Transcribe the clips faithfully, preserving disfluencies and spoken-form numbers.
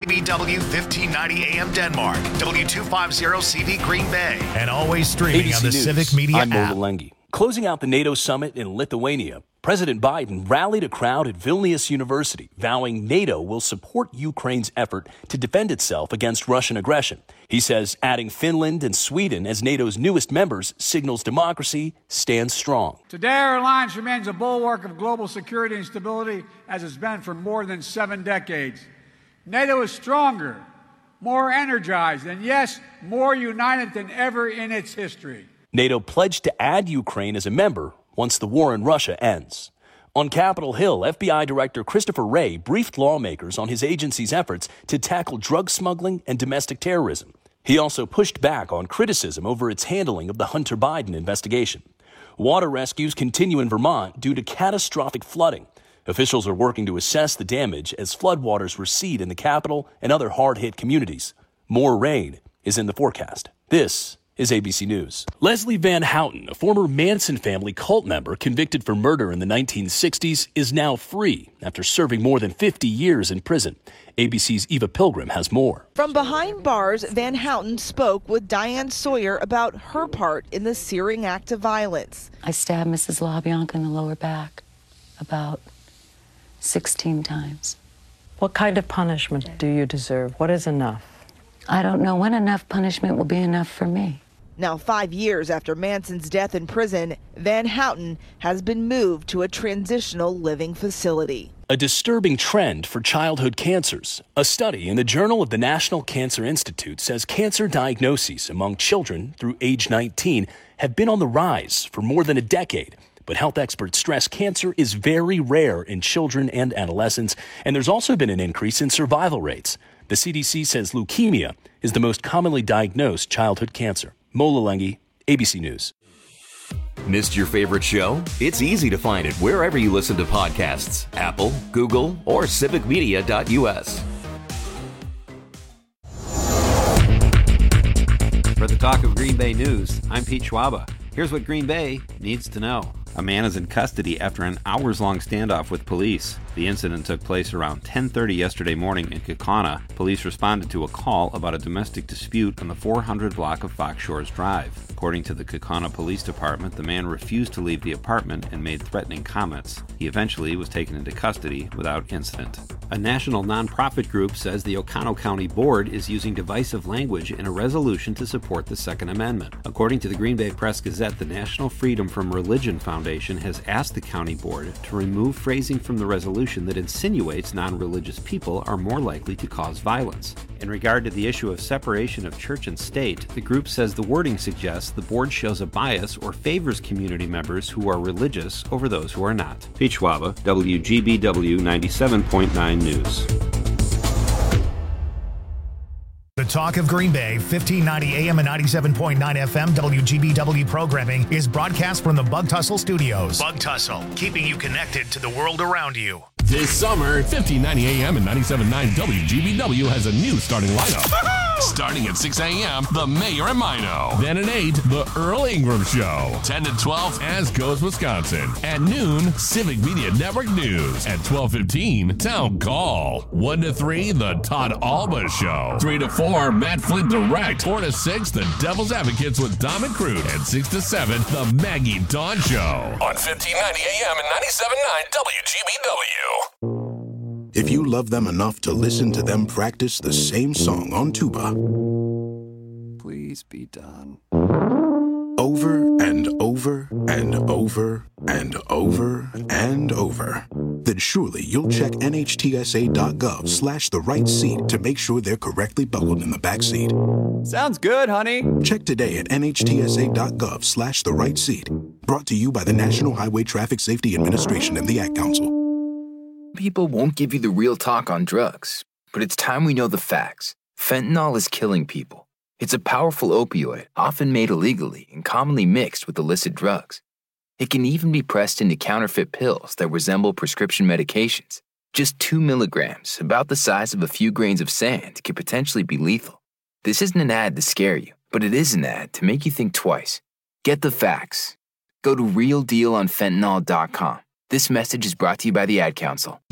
B W fifteen ninety A M Denmark, W two fifty C V Green Bay, and always streaming A B C on the News. Civic Media I'm app. Mo Lengi. Closing out the NATO summit in Lithuania, President Biden rallied a crowd at Vilnius University, vowing NATO will support Ukraine's effort to defend itself against Russian aggression. He says adding Finland and Sweden as NATO's newest members signals democracy stands strong. Today, our alliance remains a bulwark of global security and stability, as it's been for more than seven decades. NATO is stronger, more energized, and yes, more united than ever in its history. NATO pledged to add Ukraine as a member once the war in Russia ends. On Capitol Hill, F B I Director Christopher Wray briefed lawmakers on his agency's efforts to tackle drug smuggling and domestic terrorism. He also pushed back on criticism over its handling of the Hunter Biden investigation. Water rescues continue in Vermont due to catastrophic flooding. Officials are working to assess the damage as floodwaters recede in the capital and other hard-hit communities. More rain is in the forecast. This is A B C News. Leslie Van Houten, a former Manson family cult member convicted for murder in the nineteen sixties, is now free after serving more than fifty years in prison. A B C's Eva Pilgrim has more. From behind bars, Van Houten spoke with Diane Sawyer about her part in the searing act of violence. I stabbed Missus LaBianca in the lower back about sixteen times. What kind of punishment do you deserve? What is enough? I don't know when enough punishment will be enough for me. Now, five years after Manson's death in prison, Van Houten has been moved to a transitional living facility. A disturbing trend for childhood cancers. A study in the Journal of the National Cancer Institute says cancer diagnoses among children through age nineteen have been on the rise for more than a decade. But health experts stress cancer is very rare in children and adolescents, and there's also been an increase in survival rates. The C D C says leukemia is the most commonly diagnosed childhood cancer. Mo Lengi, A B C News. Missed your favorite show? It's easy to find it wherever you listen to podcasts. Apple, Google, or civic media dot U S. For the Talk of Green Bay News, I'm Pete Schwaba. Here's what Green Bay needs to know. A man is in custody after an hours-long standoff with police. The incident took place around ten thirty yesterday morning in Kaukauna. Police responded to a call about a domestic dispute on the four hundred block of Fox Shores Drive. According to the Kaukauna Police Department, the man refused to leave the apartment and made threatening comments. He eventually was taken into custody without incident. A national nonprofit group says the Oconto County Board is using divisive language in a resolution to support the Second Amendment. According to the Green Bay Press-Gazette, the National Freedom from Religion Foundation has asked the county board to remove phrasing from the resolution that insinuates non-religious people are more likely to cause violence. In regard to the issue of separation of church and state, the group says the wording suggests the board shows a bias or favors community members who are religious over those who are not. Pete Schwaba, W G B W ninety-seven point nine News. The Talk of Green Bay, fifteen ninety A M and ninety-seven point nine F M W G B W programming is broadcast from the Bug Tussle Studios. Bug Tussle, keeping you connected to the world around you. This summer, fifteen ninety A M and ninety-seven point nine W G B W has a new starting lineup. Starting at six A M, The Mayor and Mino. Then at eight, The Earl Ingram Show. ten to twelve, As Goes Wisconsin. At noon, Civic Media Network News. At twelve fifteen, Town Call. one to three, The Todd Alba Show. three to four, Matt Flint Direct. four to six, The Devil's Advocates with Dom and Crude. And six to seven, The Maggie Dawn Show. On fifteen ninety A M and ninety-seven point nine W G B W. If you love them enough to listen to them practice the same song on tuba, please be done. Over and over and over and over and over, then surely you'll check N H T S A dot gov slash the right seat to make sure they're correctly buckled in the back seat. Sounds good, honey. Check today at N H T S A dot gov slash the right seat. Brought to you by the National Highway Traffic Safety Administration and the Ad Council. People won't give you the real talk on drugs, but it's time we know the facts. Fentanyl is killing people. It's a powerful opioid, often made illegally and commonly mixed with illicit drugs. It can even be pressed into counterfeit pills that resemble prescription medications. Just two milligrams, about the size of a few grains of sand, can potentially be lethal. This isn't an ad to scare you, but it is an ad to make you think twice. Get the facts. Go to real deal on fentanyl dot com. This message is brought to you by the Ad Council.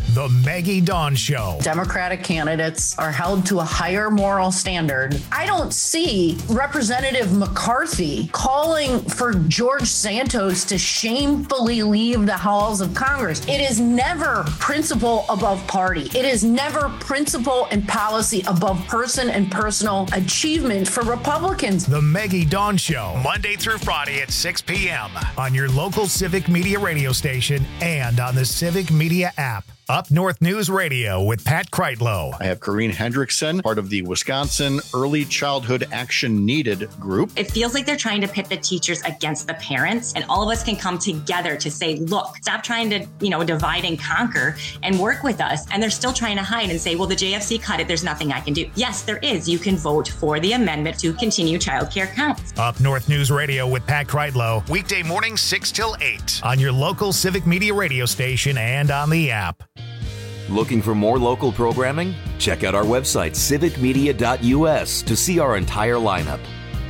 The Maggie Dawn Show. Democratic candidates are held to a higher moral standard. I don't see Representative McCarthy calling for George Santos to shamefully leave the halls of Congress. It is never principle above party. It is never principle and policy above person and personal achievement for Republicans. The Maggie Dawn Show, Monday through Friday at six p.m. on your local Civic Media radio station and on the Civic Media app. Up North News Radio with Pat Kreitlow. I have Corrine Hendrickson, part of the Wisconsin Early Childhood Action Needed group. It feels like they're trying to pit the teachers against the parents, and all of us can come together to say, look, stop trying to, you know, divide and conquer and work with us. And they're still trying to hide and say, well, the J F C cut it. There's nothing I can do. Yes, there is. You can vote for the amendment to continue childcare counts. Up North News Radio with Pat Kreitlow, weekday mornings six till eight on your local Civic Media radio station and on the app. Looking for more local programming? Check out our website, civic media dot u s, to see our entire lineup.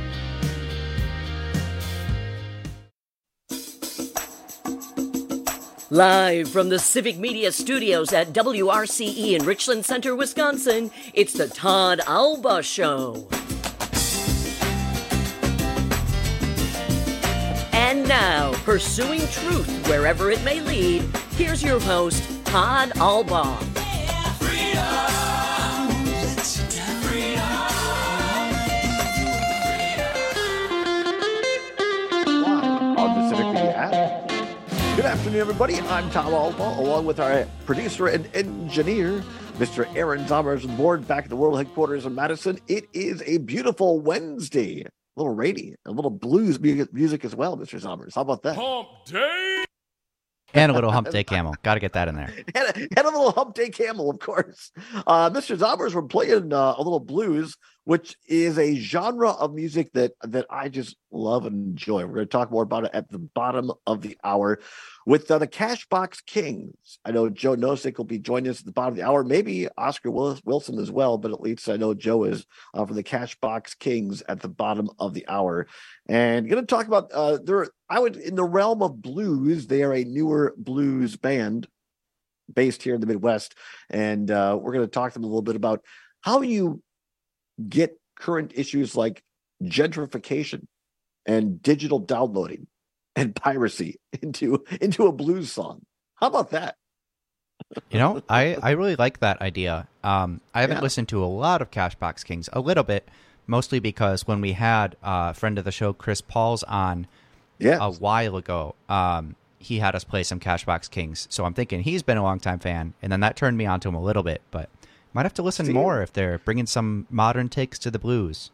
Live from the Civic Media Studios at W R C E in Richland Center, Wisconsin, it's the Todd Alba Show. And now, pursuing truth wherever it may lead, here's your host, Todd Alba. On the Civic Media app. Good afternoon, everybody. I'm Tom Alba, along with our producer and engineer, Mister Aaron Zommers, aboard back at the World Headquarters in Madison. It is a beautiful Wednesday. A little rainy, a little blues music, music as well, Mister Zommers. How about that? Hump day. And a little hump day camel. Got to get that in there. and, a, and a little hump day camel, of course. Uh, Mister Zommers, we're playing uh, a little blues, which is a genre of music that, that I just love and enjoy. We're going to talk more about it at the bottom of the hour with uh, the Cashbox Kings. I know Joe Nosek will be joining us at the bottom of the hour, maybe Oscar Wilson as well, but at least I know Joe is uh, from the Cashbox Kings at the bottom of the hour. And going to talk about, uh, they're, I would, in the realm of blues, they are a newer blues band based here in the Midwest. And uh, we're going to talk to them a little bit about how you get current issues like gentrification and digital downloading and piracy into into a blues song. How about that? You know, I, I really like that idea. Um, I haven't yeah. listened to a lot of Cashbox Kings, a little bit, mostly because when we had a friend of the show, Chris Pauls, on yes. a while ago, um, he had us play some Cashbox Kings. So I'm thinking he's been a longtime fan, and then that turned me on to him a little bit, but might have to listen See, more if they're bringing some modern takes to the blues.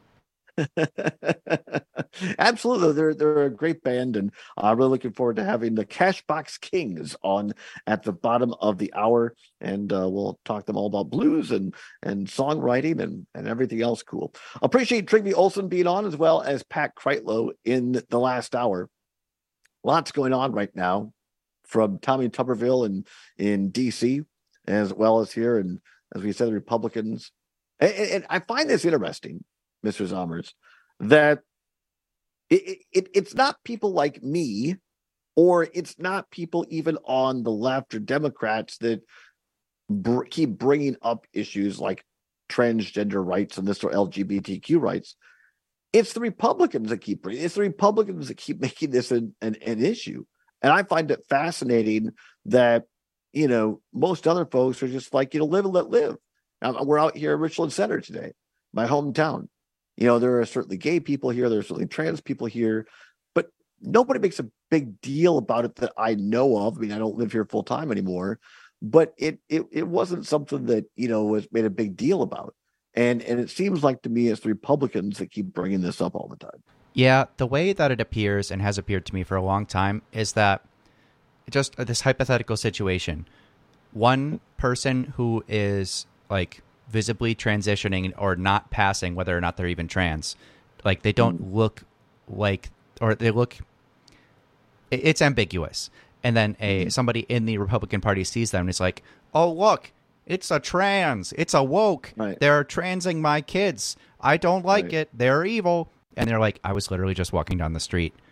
Absolutely, they're they're a great band, and I'm uh, really looking forward to having the Cashbox Kings on at the bottom of the hour, and uh, we'll talk to them all about blues and and songwriting and and everything else cool. Appreciate Trygve Olsen being on, as well as Pat Kreitlow in the last hour. Lots going on right now from Tommy Tuberville in in D C, as well as here, and as we said, the Republicans. And, and I find this interesting, Mister Zommers, that it, it, it's not people like me, or it's not people even on the left or Democrats that br- keep bringing up issues like transgender rights and this or L G B T Q rights. It's the Republicans that keep bringing. It's the Republicans that keep making this an, an, an issue, and I find it fascinating that, you know, most other folks are just like, you know, live and let live. Now, we're out here in Richland Center today, my hometown. You know, there are certainly gay people here. There are certainly trans people here, but nobody makes a big deal about it that I know of. I mean, I don't live here full time anymore, but it, it, it wasn't something that, you know, was made a big deal about. And, and it seems like to me it's the Republicans that keep bringing this up all the time. Yeah. The way that it appears and has appeared to me for a long time is that just this hypothetical situation, one person who is like visibly transitioning or not passing, whether or not they're even trans, like they don't mm. look like, or they look, it's ambiguous. And then a mm. somebody in the Republican Party sees them and is like, oh, look, it's a trans, it's a woke. Right. They're transing my kids. I don't like right. it. They're evil. And they're like, I was literally just walking down the street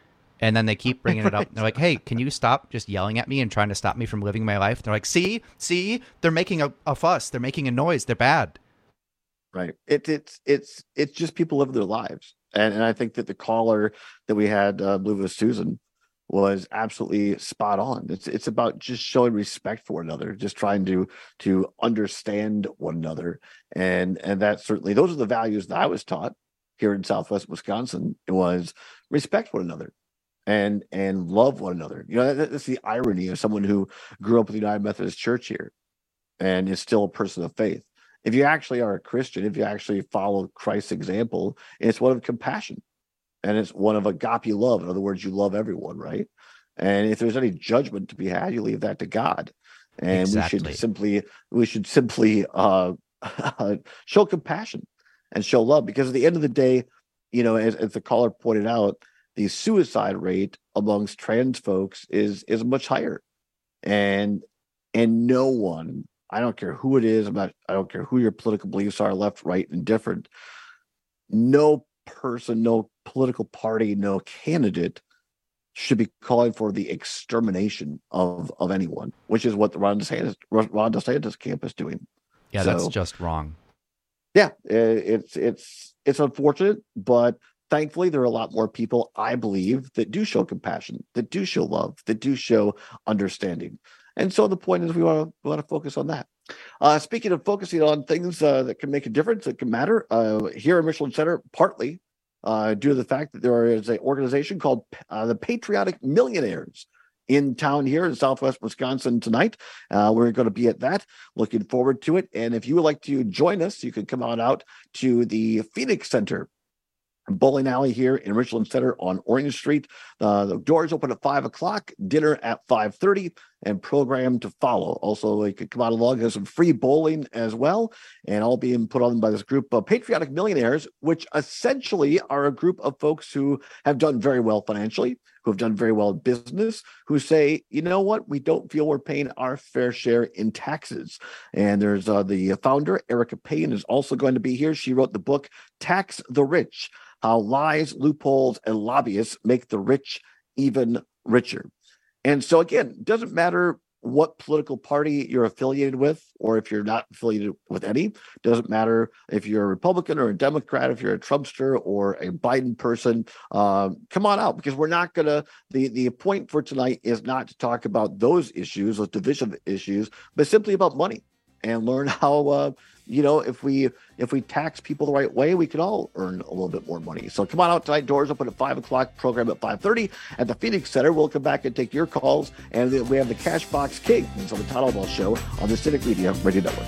And then they keep bringing it up. They're like, hey, can you stop just yelling at me and trying to stop me from living my life? They're like, see, see, they're making a, a fuss. They're making a noise. They're bad. Right. It, it's it's it's just people living their lives. And and I think that the caller that we had, uh, I believe it was Susan, was absolutely spot on. It's it's about just showing respect for one another, just trying to to understand one another. And and that certainly, those are the values that I was taught here in Southwest Wisconsin. It was respect one another. And and love one another. You know, that, that's the irony of someone who grew up with the United Methodist Church here and is still a person of faith. If you actually are a Christian, if you actually follow Christ's example, it's one of compassion and it's one of agape love. In other words, you love everyone, right? And if there's any judgment to be had, you leave that to God. And exactly. we should simply we should simply uh, show compassion and show love, because at the end of the day, you know, as, as the caller pointed out, the suicide rate amongst trans folks is is much higher, and and no one, I don't care who it is, I'm not, I don't care who your political beliefs are, left, right, and different. No person, no political party, no candidate should be calling for the extermination of of anyone, which is what the Ron DeSantis Ron DeSantis camp is doing. Yeah, so, that's just wrong. Yeah, it's it's it's unfortunate, but thankfully, there are a lot more people, I believe, that do show compassion, that do show love, that do show understanding. And so the point is we want to we want to focus on that. Uh, speaking of focusing on things uh, that can make a difference, that can matter, uh, here in Richland Center, partly uh, due to the fact that there is an organization called uh, the Patriotic Millionaires in town here in Southwest Wisconsin tonight. Uh, we're going to be at that. Looking forward to it. And if you would like to join us, you can come on out to the Phoenix Center bowling alley here in Richland Center on Orange Street. Uh, the doors open at five o'clock, dinner at five thirty, and program to follow. Also, you could come out along, there's some free bowling as well, and all being put on by this group of Patriotic Millionaires, which essentially are a group of folks who have done very well financially, who have done very well in business, who say, you know what, we don't feel we're paying our fair share in taxes. And there's uh, the founder, Erica Payne, is also going to be here. She wrote the book, Tax the Rich: How Lies, Loopholes, and Lobbyists Make the Rich Even Richer. And so, again, it doesn't matter what political party you're affiliated with, or if you're not affiliated with any. It doesn't matter if you're a Republican or a Democrat, if you're a Trumpster or a Biden person. Um, come on out, because we're not going to, the, the point for tonight is not to talk about those issues, those divisive issues, but simply about money, and learn how, uh, you know, if we if we tax people the right way, we can all earn a little bit more money. So come on out tonight. Doors open at five o'clock, program at five thirty at the Phoenix Center. We'll come back and take your calls. And we have the Cashbox Kings on the Todd Albaugh Show on the Civic Media Radio Network.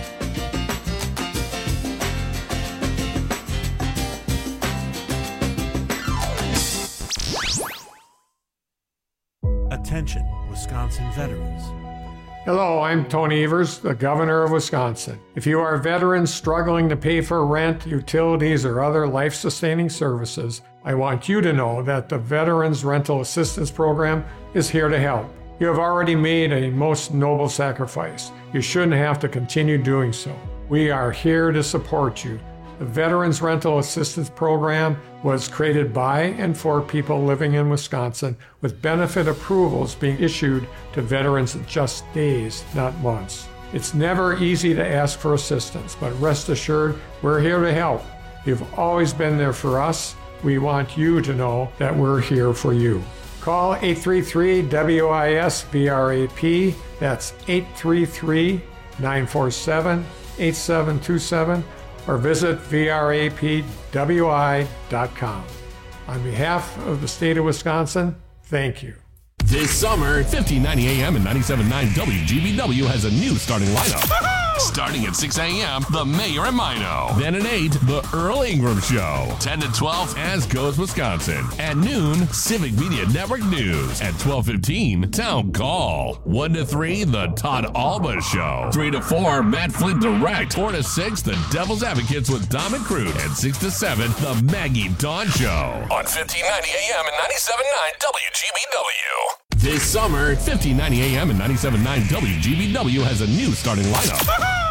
Attention, Wisconsin veterans. Hello, I'm Tony Evers, the Governor of Wisconsin. If you are a veteran struggling to pay for rent, utilities, or other life-sustaining services, I want you to know that the Veterans Rental Assistance Program is here to help. You have already made a most noble sacrifice. You shouldn't have to continue doing so. We are here to support you. The Veterans Rental Assistance Program was created by and for people living in Wisconsin, with benefit approvals being issued to veterans in just days, not months. It's never easy to ask for assistance, but rest assured, we're here to help. You've always been there for us. We want you to know that we're here for you. Call eight three three W I S V R A P. That's eight three three, nine four seven, eight seven two seven. or visit V R A P W I dot com. On behalf of the state of Wisconsin, thank you. This summer, fifteen ninety A M and ninety-seven point nine W G B W has a new starting lineup. Starting at six A M, The Mayor and Mino. Then at eight, The Earl Ingram Show. ten to twelve, As Goes Wisconsin. At noon, Civic Media Network News. At twelve fifteen, Town Call. one to three, The Todd Albaugh Show. three to four, Matt Flint Direct. four to six, The Devil's Advocates with Dom and Cruz. And six to seven, The Maggie Dawn Show. On fifteen ninety A M and ninety-seven point nine W G B W. This summer, fifteen ninety A M and ninety-seven point nine W G B W has a new starting lineup.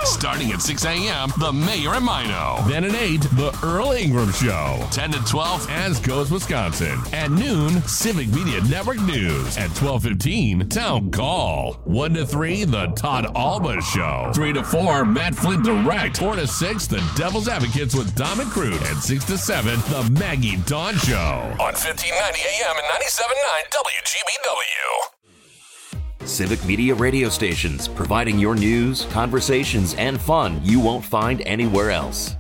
Starting at six a.m., The Mayor and Mino. Then at eight, The Earl Ingram Show. ten to twelve, As Goes Wisconsin. At noon, Civic Media Network News. At twelve fifteen, Town Call. one to three, The Todd Alba Show. three to four, Matt Flint Direct. four to six, The Devil's Advocates with Dom and Crute. And six to seven, The Maggie Dawn Show. On fifteen ninety A M and ninety-seven point nine W G B W. Civic Media radio stations, providing your news, conversations, and fun you won't find anywhere else.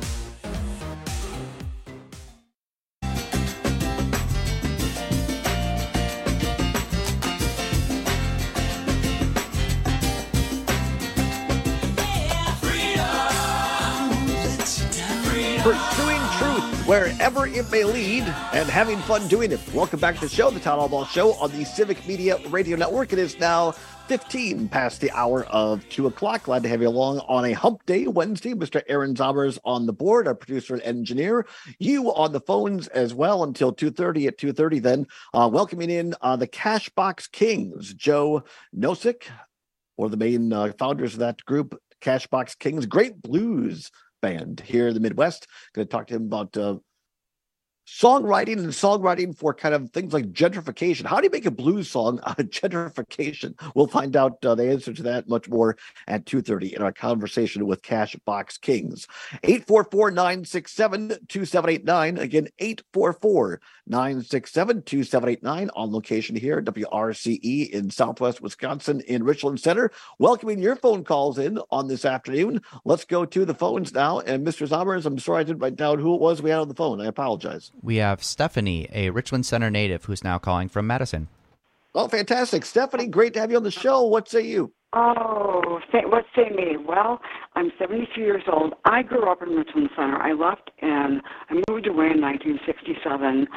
Pursuing truth wherever it may lead and having fun doing it. Welcome back to the show, the Town Hall Ball Show on the Civic Media Radio Network. It is now fifteen past the hour of two o'clock. Glad to have you along on a hump day Wednesday. Mister Aaron Zommers on the board, our producer and engineer. You on the phones as well until two thirty. At two thirty then, uh, welcoming in uh, the Cashbox Kings, Joe Nosek, or the main uh, founders of that group, Cashbox Kings, great blues band here in the Midwest. Going to talk to him about uh, songwriting and songwriting for kind of things like gentrification. How do you make a blues song out of gentrification? We'll find out uh, the answer to that much more at two thirty in our conversation with Cashbox Kings. eight four four, nine six seven, two seven eight nine. Again, eight four four, nine six seven, two seven eight nine on location here at W R C E in Southwest Wisconsin in Richland Center. Welcoming your phone calls in on this afternoon. Let's go to the phones now. And Mister Zommers, I'm sorry I didn't write down who it was we had on the phone. I apologize. We have Stephanie, a Richland Center native, who's now calling from Madison. Oh, fantastic. Stephanie, great to have you on the show. What say you? Oh, say, what say me? Well, I'm seventy-two years old. I grew up in Richland Center. I left and I moved away in nineteen sixty-seven.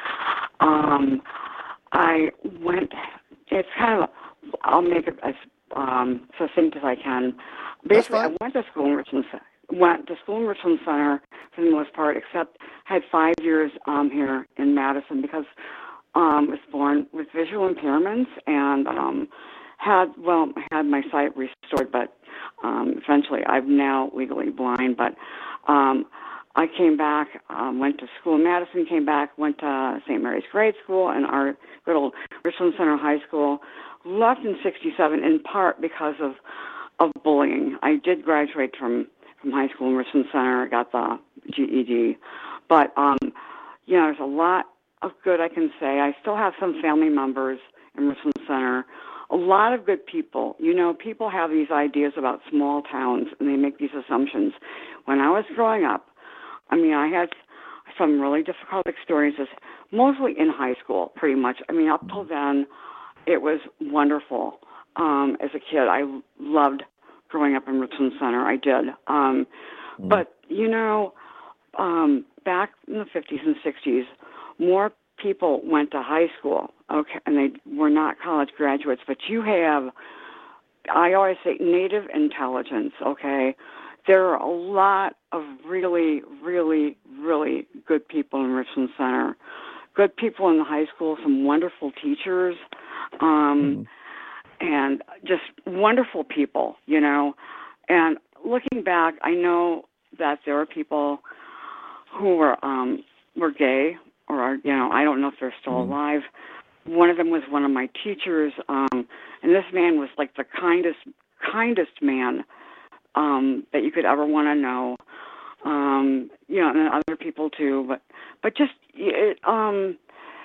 Um, I went, it's kind of, I'll make it as um, succinct as I can. Basically, I went to school in Richland Center. Went to school in Richland Center for the most part, except had five years um, here in Madison because um, was born with visual impairments and um, had, well, had my sight restored, but um, eventually I'm now legally blind. But um, I came back, um, went to school in Madison, came back, went to Saint Mary's Grade School and our good old Richland Center High School. Left in sixty-seven in part because of, of bullying. I did graduate from from high school in Richland Center. I got the G E D. But, um, you know, there's a lot of good I can say. I still have some family members in Richland Center. A lot of good people. You know, people have these ideas about small towns, and they make these assumptions. When I was growing up, I mean, I had some really difficult experiences, mostly in high school, pretty much. I mean, up till then, it was wonderful. Um, as a kid, I loved growing up in Richland Center. I did. Um, mm. But, you know, um, back in the fifties and sixties, more people went to high school, okay, and they were not college graduates, but you have, I always say, native intelligence, okay? There are a lot of really, really, really good people in Richland Center. Good people in the high school, some wonderful teachers. Um, mm. And just wonderful people, you know. And looking back, I know that there are people who were um, were gay, or are, you know, I don't know if they're still mm. alive. One of them was one of my teachers, um, and this man was like the kindest, kindest man um, that you could ever want to know. Um, you know, and other people too, but but just it. Um,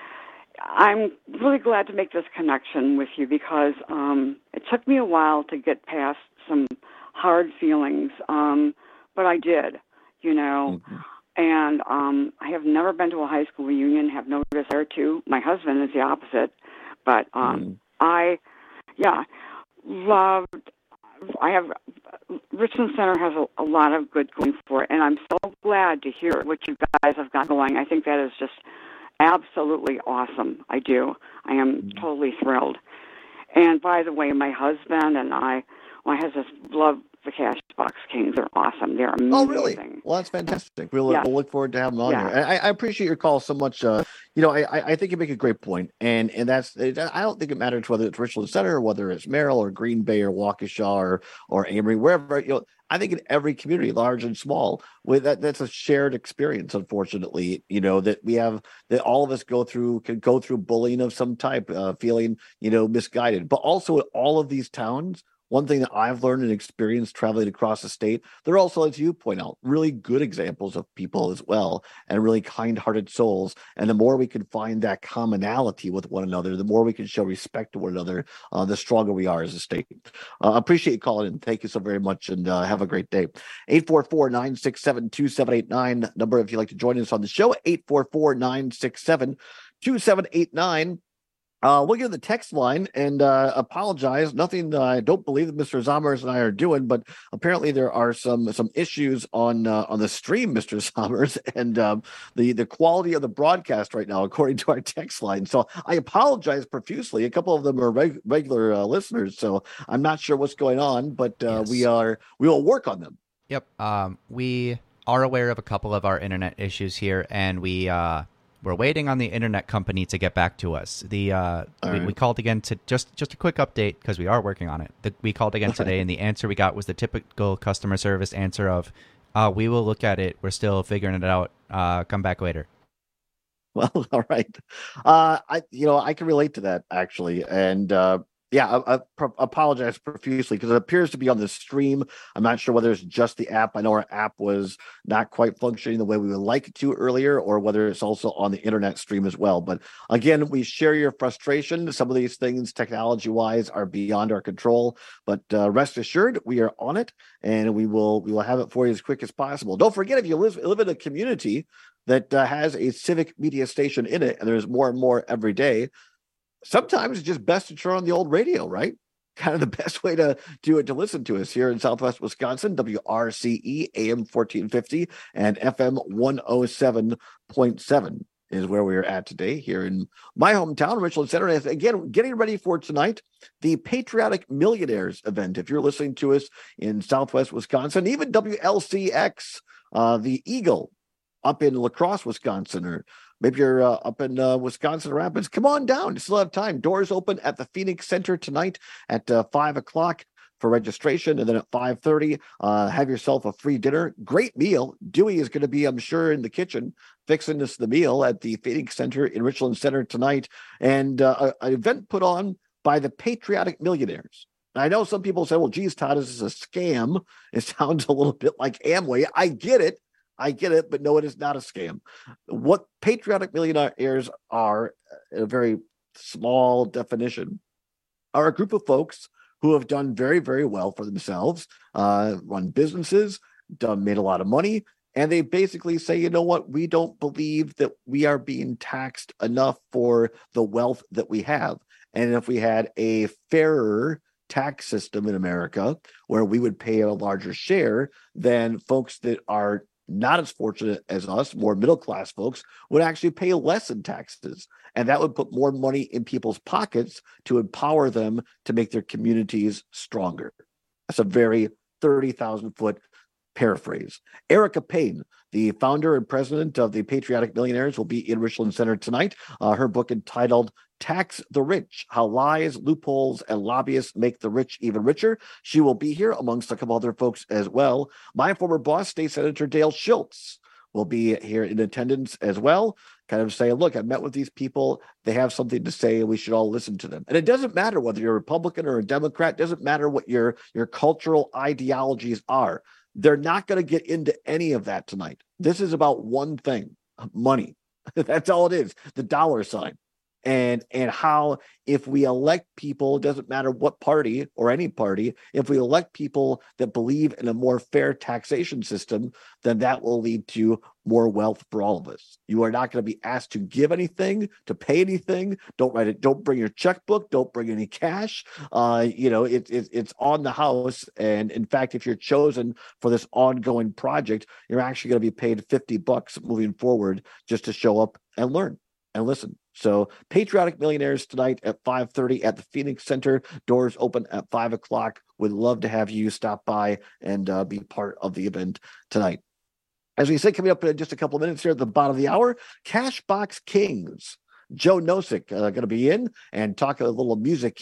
I'm really glad to make this connection with you because um, it took me a while to get past some hard feelings, um, but I did, you know. Mm-hmm. And um, I have never been to a high school reunion, have no desire to. My husband is the opposite, but um, mm. I, yeah, loved. I have Richland Center has a, a lot of good going for it, and I'm so glad to hear what you guys have got going. I think that is just absolutely awesome. I do. I am totally thrilled. And by the way, my husband and I, my husband love the Cashbox Kings. They're awesome. They're amazing. Oh, really? Well, that's fantastic. We'll, yeah. we'll look forward to having them on yeah. here. I, I appreciate your call so much. Uh, you know, I, I think you make a great point. And and that's, I don't think it matters whether it's Richland Center or whether it's Merrill or Green Bay or Waukesha or, or Amory, wherever. You know, I think in every community, large and small, with that, that's a shared experience, unfortunately, you know, that we have, that all of us go through, can go through bullying of some type, uh, feeling, you know, misguided. But also in all of these towns, one thing that I've learned and experienced traveling across the state, they're also, as you point out, really good examples of people as well, and really kind-hearted souls. And the more we can find that commonality with one another, the more we can show respect to one another, uh, the stronger we are as a state. Uh, appreciate you calling in. Thank you so very much, and uh, have a great day. eight four four, nine six seven, two seven eight nine. Number if you'd like to join us on the show, eight four four, nine six seven, two seven eight nine. Uh, we'll get the text line and uh, apologize. Nothing uh, I don't believe that Mister Zommers and I are doing, but apparently there are some some issues on uh, on the stream, Mister Zommers, and um, the the quality of the broadcast right now, according to our text line. So I apologize profusely. A couple of them are reg- regular uh, listeners, so I'm not sure what's going on, but uh, yes. we are we will work on them. Yep, um, we are aware of a couple of our internet issues here, and we. Uh... We're waiting on the internet company to get back to us. The uh, we, right. we called again to just just a quick update because we are working on it. The, we called again today, and the answer we got was the typical customer service answer of, uh, "We will look at it. We're still figuring it out. Uh, come back later." Well, all right. Uh, I you know I can relate to that actually, and. Uh, Yeah, I, I pro- apologize profusely because it appears to be on the stream. I'm not sure whether it's just the app. I know our app was not quite functioning the way we would like it to earlier, or whether it's also on the internet stream as well. But again, we share your frustration. Some of these things, technology-wise, are beyond our control. But uh, rest assured, we are on it, and we will we will have it for you as quick as possible. Don't forget, if you live, live in a community that uh, has a civic media station in it, and there's more and more every day, sometimes it's just best to turn on the old radio, right? Kind of the best way to do it, to listen to us here in Southwest Wisconsin, W R C E, A M fourteen fifty, and F M one oh seven point seven is where we are at today here in my hometown, Richland Center. And again, getting ready for tonight, the Patriotic Millionaires event. If you're listening to us in Southwest Wisconsin, even W L C X, uh, the Eagle up in La Crosse, Wisconsin, or maybe you're uh, up in uh, Wisconsin Rapids, come on down. You still have time. Doors open at the Phoenix Center tonight at uh, five o'clock for registration. And then at five thirty, uh, have yourself a free dinner. Great meal. Dewey is going to be, I'm sure, in the kitchen fixing us the meal at the Phoenix Center in Richland Center tonight. And uh, an event put on by the Patriotic Millionaires. I know some people say, well, geez, Todd, this is a scam. It sounds a little bit like Amway. I get it. I get it, but no, it is not a scam. What Patriotic Millionaires are, in a very small definition, are a group of folks who have done very, very well for themselves, uh, run businesses, done, made a lot of money, and they basically say, you know what, we don't believe that we are being taxed enough for the wealth that we have. And if we had a fairer tax system in America where we would pay a larger share, then folks that are not as fortunate as us, more middle-class folks, would actually pay less in taxes. And that would put more money in people's pockets to empower them to make their communities stronger. That's a very thirty thousand foot paraphrase. Erica Payne, the founder and president of the Patriotic Millionaires, will be in Richland Center tonight. Uh, her book entitled Tax the Rich, How Lies, Loopholes, and Lobbyists Make the Rich Even Richer. She will be here amongst a couple other folks as well. My former boss, State Senator Dale Schultz, will be here in attendance as well, kind of saying, look, I met with these people. They have something to say, and we should all listen to them. And it doesn't matter whether you're a Republican or a Democrat. It doesn't matter what your, your cultural ideologies are. They're not going to get into any of that tonight. This is about one thing, money. That's all it is, the dollar sign. And and how if we elect people, it doesn't matter what party or any party, if we elect people that believe in a more fair taxation system, then that will lead to more wealth for all of us. You are not going to be asked to give anything, to pay anything. Don't write it. Don't bring your checkbook. Don't bring any cash. Uh, you know, it, it, it's on the house. And in fact, if you're chosen for this ongoing project, you're actually going to be paid fifty bucks moving forward just to show up and learn and listen. So Patriotic Millionaires tonight at five thirty at the Phoenix Center. Doors open at five o'clock. Would love to have you stop by and uh, be part of the event tonight. As we say, coming up in just a couple of minutes here at the bottom of the hour, Cashbox Kings. Joe Nosek uh, going to be in and talk a little music here.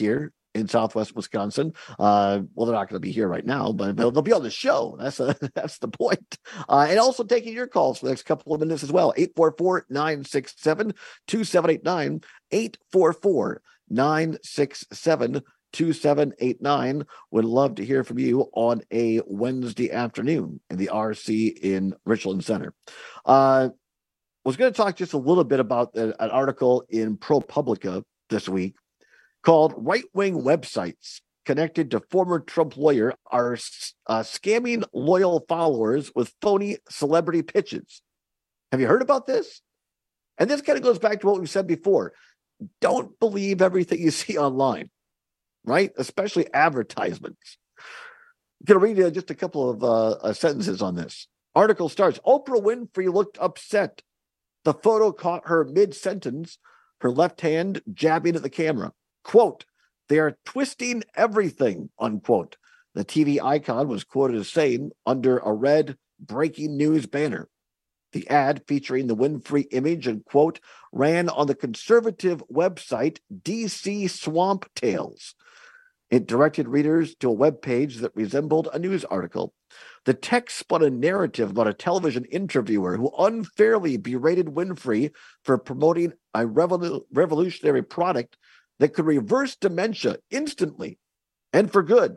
in Southwest Wisconsin. Uh, well, they're not going to be here right now, but they'll, they'll be on the show. That's a, that's the point. Uh, and also taking your calls for the next couple of minutes as well. eight four four, nine six seven, two seven eight nine, eight four four, nine six seven, two seven eight nine. Would love to hear from you on a Wednesday afternoon in the R C in Richland Center. Uh, was going to talk just a little bit about an article in ProPublica this week called Right-Wing Websites Connected to Former Trump Lawyer Are uh, Scamming Loyal Followers with Phony Celebrity Pitches. Have you heard about this? And this kind of goes back to what we've said before. Don't believe everything you see online, right? Especially advertisements. I'm going to read you just a couple of uh, uh, sentences on this. Article starts, Oprah Winfrey looked upset. The photo caught her mid-sentence, her left hand jabbing at the camera. Quote, they are twisting everything, unquote. The T V icon was quoted as saying under a red breaking news banner. The ad featuring the Winfrey image and quote ran on the conservative website D C Swamp Tales. It directed readers to a web page that resembled a news article. The text spun a narrative about a television interviewer who unfairly berated Winfrey for promoting a revolu- revolutionary product that could reverse dementia instantly and for good.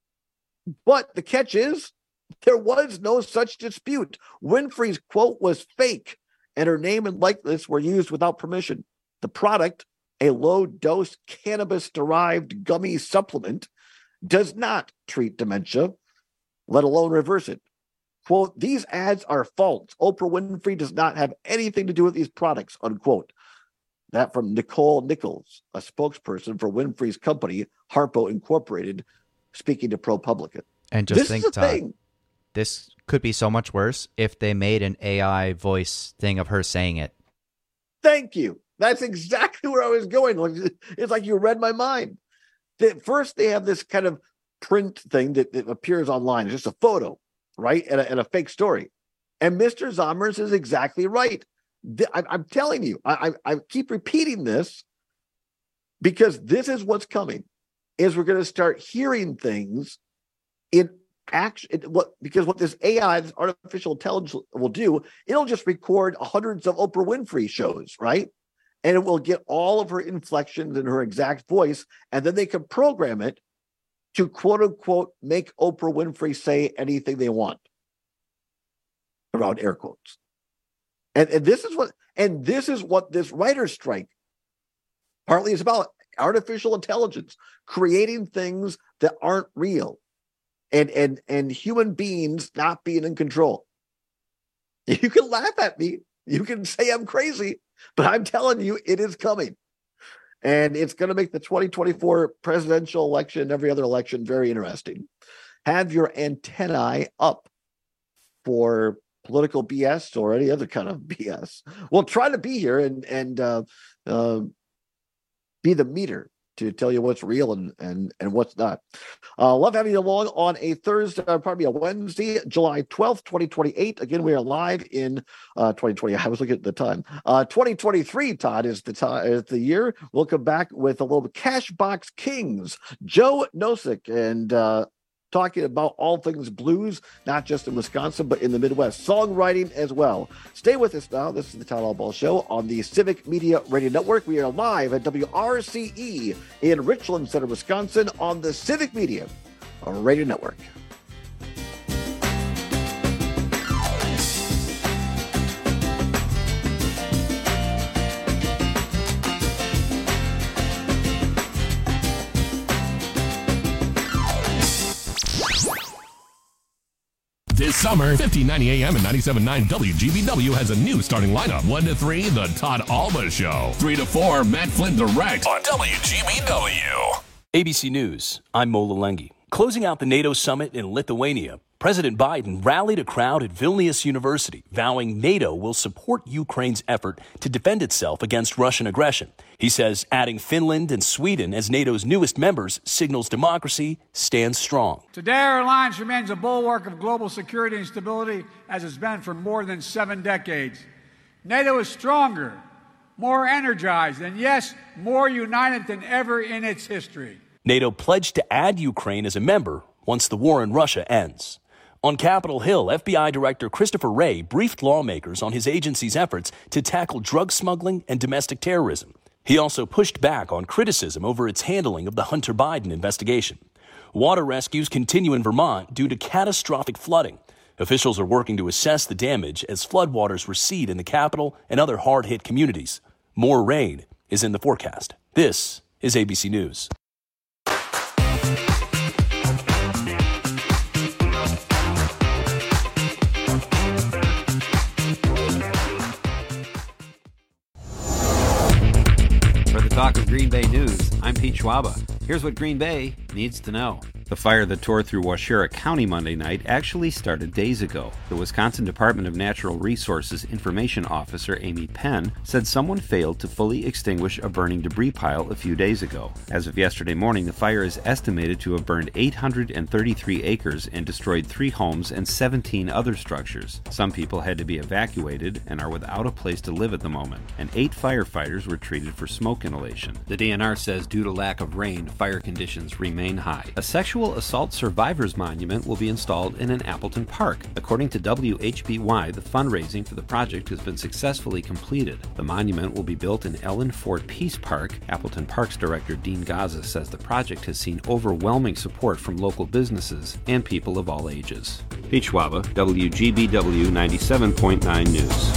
But the catch is, there was no such dispute. Winfrey's quote was fake, and her name and likeness were used without permission. The product, a low-dose cannabis-derived gummy supplement, does not treat dementia, let alone reverse it. Quote, these ads are false. Oprah Winfrey does not have anything to do with these products, unquote. That from Nicole Nichols, a spokesperson for Winfrey's company, Harpo Incorporated, speaking to ProPublica. And just this think, is a Todd, thing. This could be so much worse if they made an A I voice thing of her saying it. Thank you. That's exactly where I was going. It's like you read my mind. First, they have this kind of print thing that, that appears online. It's just a photo, right? And a, and a fake story. And Mister Zommers is exactly right. I, I'm telling you, I, I, I keep repeating this because this is what's coming, is we're going to start hearing things in action. What, because what this A I, this artificial intelligence will do, it'll just record hundreds of Oprah Winfrey shows, right? And it will get all of her inflections and her exact voice, and then they can program it to quote unquote make Oprah Winfrey say anything they want, around air quotes. And, and this is what and this is what this writer's strike partly is about. Artificial intelligence creating things that aren't real, and and and human beings not being in control. You can laugh at me, you can say I'm crazy, but I'm telling you, it is coming. And it's going to make the twenty twenty-four presidential election and every other election very interesting. Have your antennae up for political B S or any other kind of B S. We'll try to be here and and uh, uh, be the meter to tell you what's real and and and what's not. Uh, love having you along on a Thursday, uh, probably a Wednesday, July twelfth, twenty twenty-eight. Again, we are live in uh, twenty twenty. I was looking at the time. Uh, twenty twenty-three, Todd, is the time, is the year. We'll come back with a little Cashbox Kings, Joe Nosek, and uh, talking about all things blues, not just in Wisconsin, but in the Midwest. Songwriting as well. Stay with us now. This is the Todd Albaugh Show on the Civic Media Radio Network. We are live at W R C E in Richland Center, Wisconsin on the Civic Media Radio Network. This summer, fifteen ninety A M and ninety-seven point nine W G B W has a new starting lineup. one to three, The Todd Albaugh Show. three to four, Matt Flynn Direct on W G B W. A B C News, I'm Mo Lalengi. Closing out the NATO summit in Lithuania, President Biden rallied a crowd at Vilnius University, vowing NATO will support Ukraine's effort to defend itself against Russian aggression. He says adding Finland and Sweden as NATO's newest members signals democracy stands strong. Today, our alliance remains a bulwark of global security and stability, as it's been for more than seven decades. NATO is stronger, more energized, and yes, more united than ever in its history. NATO pledged to add Ukraine as a member once the war in Russia ends. On Capitol Hill, F B I Director Christopher Wray briefed lawmakers on his agency's efforts to tackle drug smuggling and domestic terrorism. He also pushed back on criticism over its handling of the Hunter Biden investigation. Water rescues continue in Vermont due to catastrophic flooding. Officials are working to assess the damage as floodwaters recede in the capital and other hard-hit communities. More rain is in the forecast. This is A B C News. For the Talk of Green Bay News, I'm Pete Schwaba. Here's what Green Bay needs to know. The fire that tore through Waushara County Monday night actually started days ago. The Wisconsin Department of Natural Resources Information Officer Amy Penn said someone failed to fully extinguish a burning debris pile a few days ago. As of yesterday morning, the fire is estimated to have burned eight hundred thirty-three acres and destroyed three homes and seventeen other structures. Some people had to be evacuated and are without a place to live at the moment, and eight firefighters were treated for smoke inhalation. The D N R says due to lack of rain, fire conditions remain high. A sexual Assault Survivors Monument will be installed in an Appleton Park. According to W H B Y, the fundraising for the project has been successfully completed. The monument will be built in Ellen Ford Peace Park. Appleton Parks Director Dean Gaza says the project has seen overwhelming support from local businesses and people of all ages. Pete Schwaba, W G B W ninety-seven point nine News.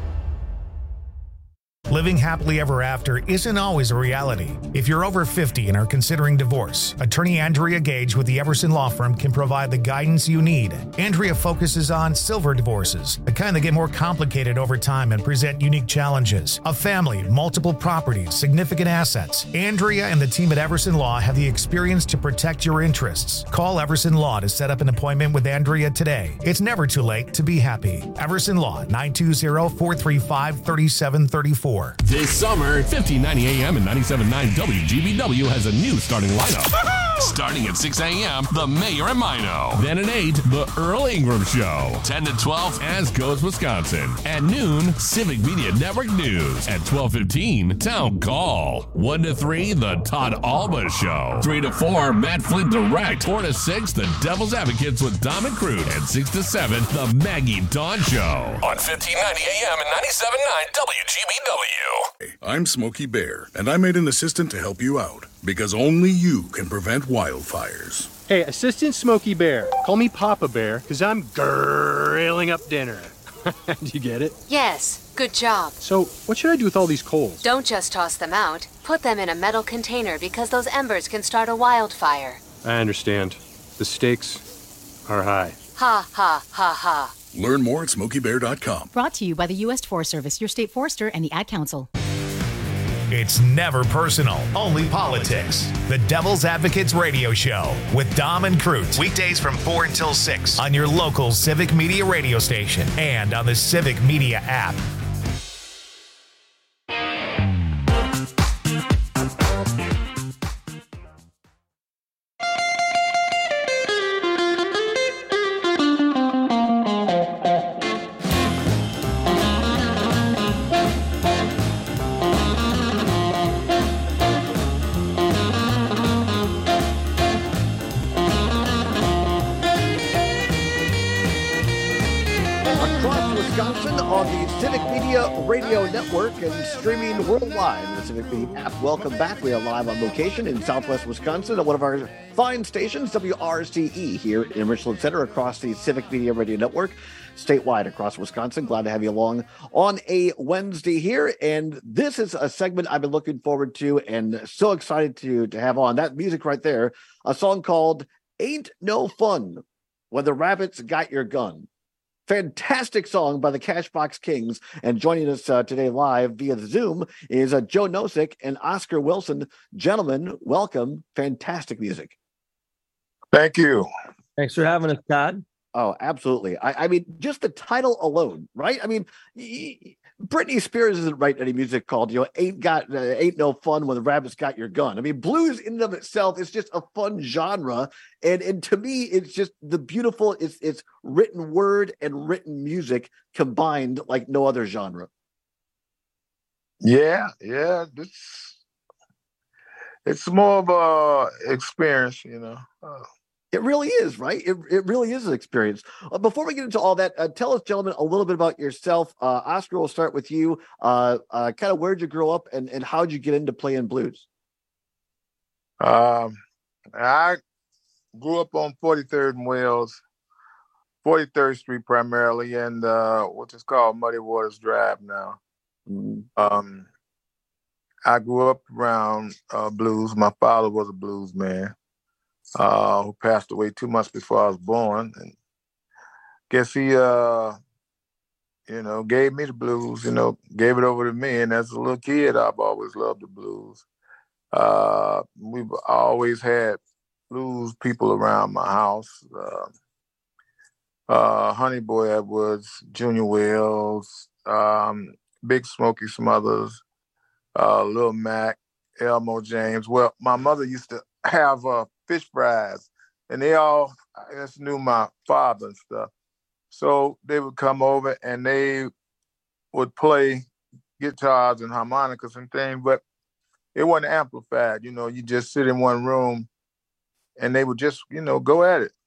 Living happily ever after isn't always a reality. If you're over fifty and are considering divorce, attorney Andrea Gage with the Everson Law Firm can provide the guidance you need. Andrea focuses on silver divorces, the kind that get more complicated over time and present unique challenges. A family, multiple properties, significant assets. Andrea and the team at Everson Law have the experience to protect your interests. Call Everson Law to set up an appointment with Andrea today. It's never too late to be happy. Everson Law, nine two zero, four three five, three seven three four. This summer, fifteen ninety A M and ninety-seven point nine W G B W has a new starting lineup. Starting at six A M, The Mayor and Mino. Then at eight, The Earl Ingram Show. ten to twelve, As Goes Wisconsin. At noon, Civic Media Network News. At twelve fifteen, Town Call. one to three, The Todd Alba Show. three to four, Matt Flint Direct. four to six, The Devil's Advocates with Dom and Crute. And six to seven, The Maggie Dawn Show. On fifteen ninety A M and ninety-seven point nine W G B W. I'm Smokey Bear, and I made an assistant to help you out, because only you can prevent wildfires. Hey, Assistant Smokey Bear, call me Papa Bear, because I'm grilling up dinner. Do you get it? Yes, good job. So, what should I do with all these coals? Don't just toss them out. Put them in a metal container because those embers can start a wildfire. I understand. The stakes are high. Ha, ha, ha, ha. Learn more at smokey bear dot com. Brought to you by the U S Forest Service, your state forester, and the Ad Council. It's never personal, only politics. The Devil's Advocates Radio Show with Dom and Crute. Weekdays from four until six on your local Civic Media radio station and on the Civic Media app. Radio Network and streaming worldwide in the Civic Media app. Welcome back. We are live on location in Southwest Wisconsin at one of our fine stations, W R C E, here in Richland Center across the Civic Media Radio Network, statewide across Wisconsin. Glad to have you along on a Wednesday here. And this is a segment I've been looking forward to and so excited to, to have on. That music right there, a song called Ain't No Fun When the Rabbits Got Your Gun. Fantastic song by the Cashbox Kings. And joining us uh, today live via the Zoom is uh, Joe Nosek and Oscar Wilson. Gentlemen, welcome. Fantastic music. Thank you. Thanks for having us, Todd. Oh, absolutely. I, I mean, just the title alone, right? I mean, y- Britney Spears isn't writing any music called, you know, ain't got, uh, ain't no fun when the rabbits got your gun. I mean, blues in and of itself is just a fun genre. And, and to me, it's just the beautiful, it's, it's written word and written music combined like no other genre. Yeah. Yeah. It's, it's more of a experience, you know. Uh, It really is, right? It it really is an experience. Uh, before we get into all that, uh, tell us, gentlemen, a little bit about yourself. Uh, Oscar, we'll start with you. Uh, uh, kind of where'd you grow up, and, and how'd you get into playing blues? Um, I grew up on forty-third and Wells, forty-third Street primarily, and uh, what's is called Muddy Waters Drive now. Mm-hmm. Um, I grew up around uh, blues. My father was a blues man. Uh, who passed away two months before I was born. And guess he, uh, you know, gave me the blues, you know, gave it over to me. And as a little kid, I've always loved the blues. Uh, we've always had blues people around my house. Uh, uh, Honey Boy Edwards, Junior Wells, um, Big Smokey Smothers, uh, Lil Mac, Elmo James. Well, my mother used to have uh, fish fries, and they all, I guess, knew my father and stuff. So they would come over and they would play guitars and harmonicas and things, but it wasn't amplified. You know, you just sit in one room and they would just, you know, go at it.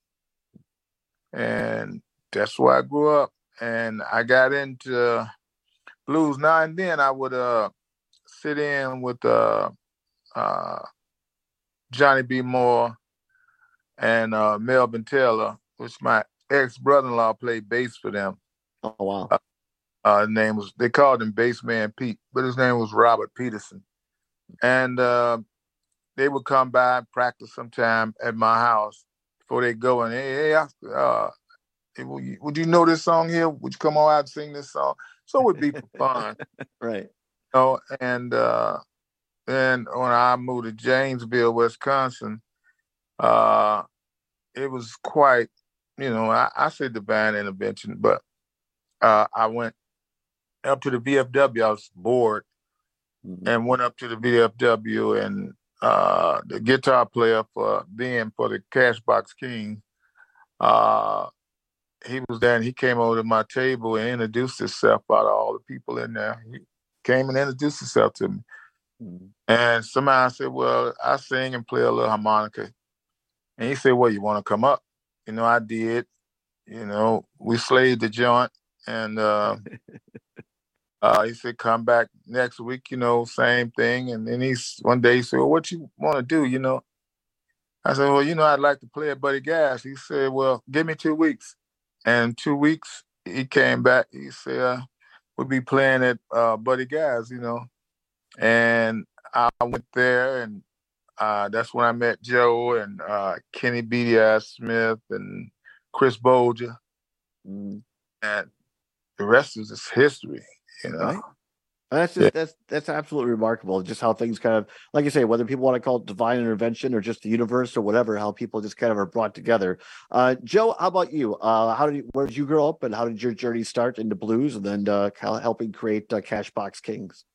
And that's where I grew up. And I got into blues. Now and then I would uh, sit in with uh, uh, Johnny B. Moore and uh, Melvin Taylor, which my ex-brother-in-law played bass for them. Oh, wow. Uh, uh, his name was, they called him Bassman Pete, but his name was Robert Peterson. And uh, they would come by and practice sometime at my house before they go. And, hey, hey uh, hey, would, you, would you know this song here? Would you come on out and sing this song? So it would be for fun. Right. You know, and uh, then when I moved to Janesville, Wisconsin, uh, it was quite, you know, I, I say divine intervention, but uh, I went up to the V F W. I was bored mm-hmm. and went up to the V F W, and uh, the guitar player for then for the Cashbox King, uh, he was there, and he came over to my table and introduced himself out of all the people in there. He came and introduced himself to me. Mm-hmm. And somehow I said, well, I sing and play a little harmonica. And he said, well, you want to come up? You know, I did. You know, we slayed the joint. And uh, uh, he said, come back next week, you know, same thing. And then he's one day he said, well, what you want to do, you know? I said, well, you know, I'd like to play at Buddy Guy's. He said, well, give me two weeks. And two weeks, he came back. He said, uh, we'll be playing at uh, Buddy Guy's, you know. And I went there, and uh, that's when I met Joe and uh, Kenny Beatty Eye Smith and Chris Bolger. Mm. And the rest is just history, you know. Right. That's just, yeah. that's that's absolutely remarkable. Just how things kind of, like you say, whether people want to call it divine intervention or just the universe or whatever, how people just kind of are brought together. Uh, Joe, how about you? Uh, how did you, where did you grow up, and how did your journey start into blues, and then uh, helping create uh, Cashbox Kings?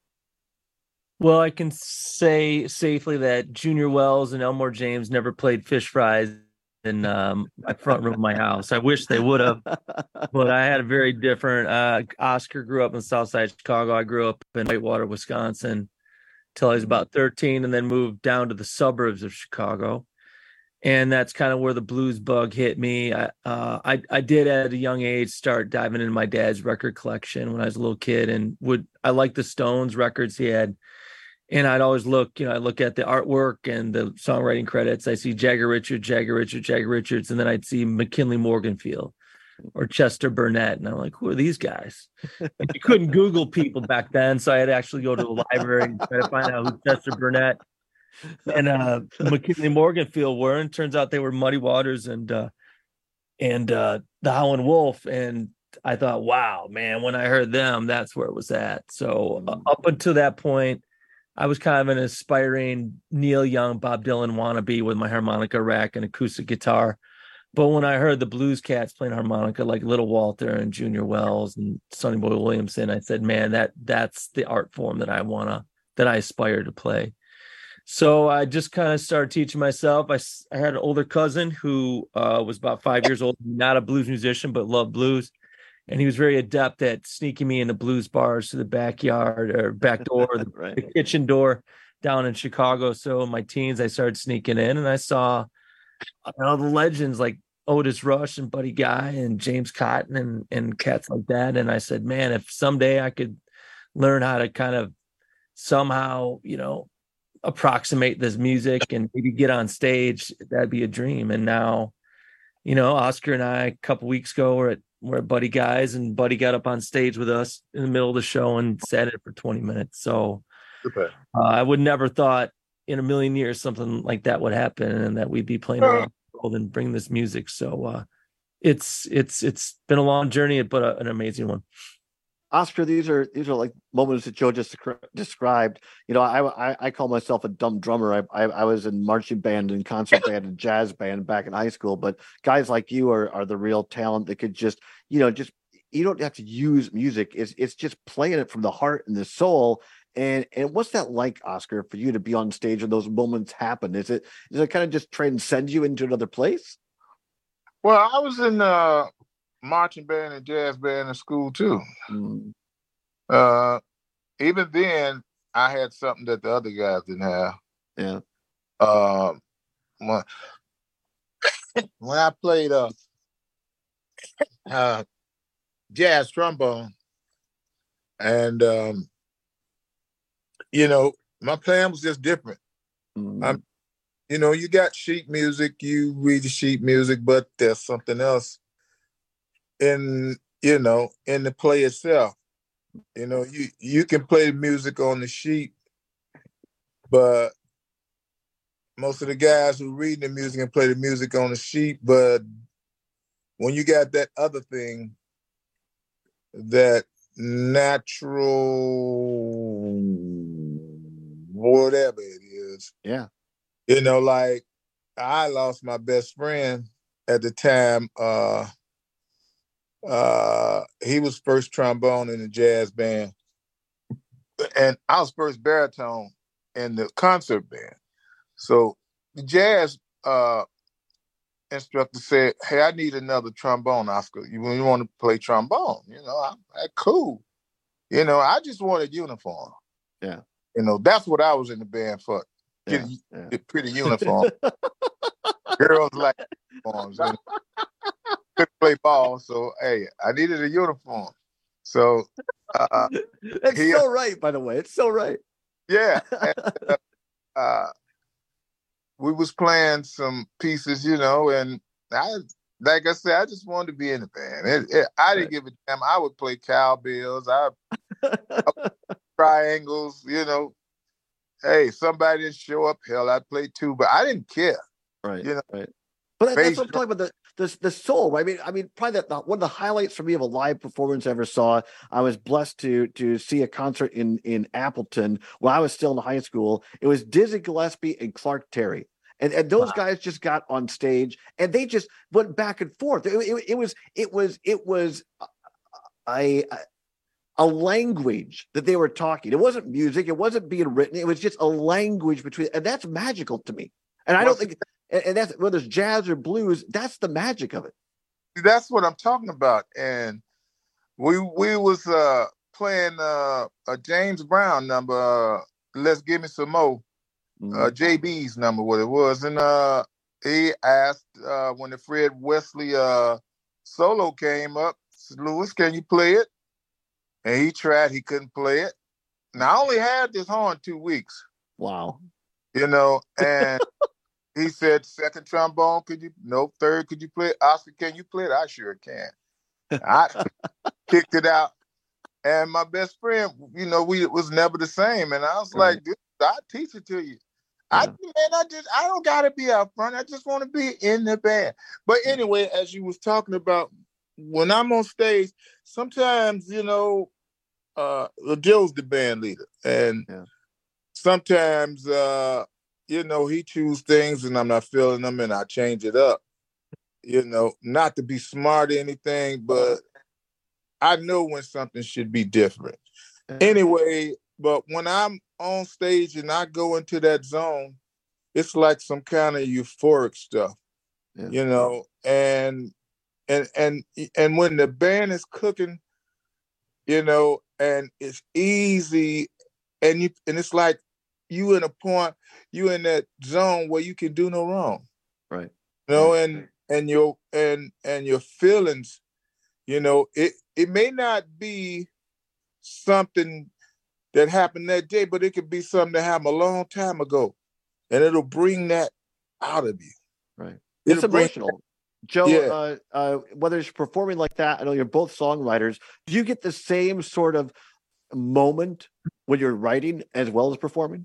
Well, I can say safely that Junior Wells and Elmore James never played fish fries in um, my front room of my house. I wish they would have, but I had a very different. Uh, Oscar grew up in South Side Chicago. I grew up in Whitewater, Wisconsin, till I was about thirteen, and then moved down to the suburbs of Chicago. And that's kind of where the blues bug hit me. I, uh, I I did at a young age start diving into my dad's record collection when I was a little kid, and would I liked the Stones records he had. And I'd always look, you know, I look at the artwork and the songwriting credits. I see Jagger Richards, Jagger Richards, Jagger Richards, and then I'd see McKinley Morganfield or Chester Burnett. And I'm like, who are these guys? And you couldn't Google people back then. So I had to actually go to the library and try to find out who Chester Burnett and uh, McKinley Morganfield were. And turns out they were Muddy Waters and uh, and uh, the Howlin' Wolf. And I thought, wow, man, when I heard them, that's where it was at. So uh, up until that point, I was kind of an aspiring Neil Young, Bob Dylan wannabe with my harmonica rack and acoustic guitar. But when I heard the blues cats playing harmonica like Little Walter and Junior Wells and Sonny Boy Williamson, I said, man, that that's the art form that I want to, that I aspire to play. So I just kind of started teaching myself. I, I had an older cousin who uh, was about five years old, not a blues musician, but loved blues. And he was very adept at sneaking me into blues bars to the backyard or back door, the, right. the kitchen door, down in Chicago. So in my teens, I started sneaking in, and I saw you know, the legends like Otis Rush and Buddy Guy and James Cotton and and cats like that. And I said, man, if someday I could learn how to kind of somehow, you know, approximate this music and maybe get on stage, that'd be a dream. And now, you know, Oscar and I a couple weeks ago were at we're at Buddy Guys, and Buddy got up on stage with us in the middle of the show and sat in it for twenty minutes. So uh, I would never thought in a million years something like that would happen, and that we'd be playing around the world and bring this music. So uh, it's it's it's been a long journey, but a, an amazing one. Oscar, these are these are like moments that Joe just described. You know, I I, I call myself a dumb drummer. I, I I was in marching band and concert band and jazz band back in high school. But guys like you are are the real talent that could just, you know, just you don't have to use music. It's it's just playing it from the heart and the soul. And and what's that like, Oscar, for you to be on stage when those moments happen? Is it does it kind of just transcend you into another place? Well, I was in uh marching band and jazz band in school too. Mm. Uh, even then, I had something that the other guys didn't have. Yeah. Um, when, when I played uh, uh, jazz trombone, and um, you know, my playing was just different. Mm. I'm, you know, you got sheet music, you read the sheet music, but there's something else in, you know, in the play itself. You know, you, you can play the music on the sheet, but most of the guys who read the music and play the music on the sheet, but when you got that other thing, that natural, whatever it is. Yeah. You know, like I lost my best friend at the time, uh, Uh, he was first trombone in the jazz band, and I was first baritone in the concert band. So the jazz uh, instructor said, "Hey, I need another trombone, Oscar. You, you want to play trombone?" You know, I'm like, cool. You know, I just wanted uniform. Yeah. You know, that's what I was in the band for. Get Yeah, a, a pretty uniform. Girls like uniforms. And couldn't play ball, so hey, I needed a uniform. So uh, it's he, so right, by the way. It's so right. Yeah. And, uh, uh, we was playing some pieces, you know, and I, like I said, I just wanted to be in the band. It, it, I didn't give a damn. I would play cowbells, I, I would triangles, you know. Hey, somebody didn't show up, hell, I'd play too, but I didn't care. Right. You know, right. But that, that's what I'm talking about. The the, the soul. Right? I mean, I mean, probably that the, one of the highlights for me of a live performance I ever saw. I was blessed to to see a concert in in Appleton when I was still in high school. It was Dizzy Gillespie and Clark Terry, and and those wow. guys just got on stage and they just went back and forth. It, it, it was it was it was a, a a language that they were talking. It wasn't music. It wasn't being written. It was just a language between, and that's magical to me. And I don't think. And that's whether it's jazz or blues, that's the magic of it. That's what I'm talking about. And we we was uh, playing uh, a James Brown number, uh, Let's Give Me Some More, mm-hmm. uh, J B's number, what it was. And uh, he asked uh, when the Fred Wesley uh, solo came up, said, Lewis, can you play it? And he tried, he couldn't play it. Now, I only had this horn two weeks. Wow. You know, and... He said, second trombone, could you? Nope. Third, could you play it? Oscar, can you play it? I sure can. I kicked it out. And my best friend, you know, we it was never the same. And I was right. like, dude, I'll teach it to you. Yeah. I man, I just I don't gotta be out front. I just want to be in the band. But anyway, as you was talking about, when I'm on stage, sometimes, you know, uh Joe's the band leader. And yeah. sometimes uh you know, he choose things and I'm not feeling them and I change it up. You know, not to be smart or anything, but I know when something should be different. Anyway, but when I'm on stage and I go into that zone, it's like some kind of euphoric stuff, yeah. you know, and, and, and, and when the band is cooking, you know, and it's easy and you, and it's like, you in a point, you in that zone where you can do no wrong. Right. You know, right. and and your and and your feelings, you know, it it may not be something that happened that day, but it could be something that happened a long time ago, and it'll bring that out of you. Right. It'll It's emotional. Bring, Joe, yeah. uh, uh, whether it's performing like that, I know you're both songwriters. Do you get the same sort of moment when you're writing as well as performing?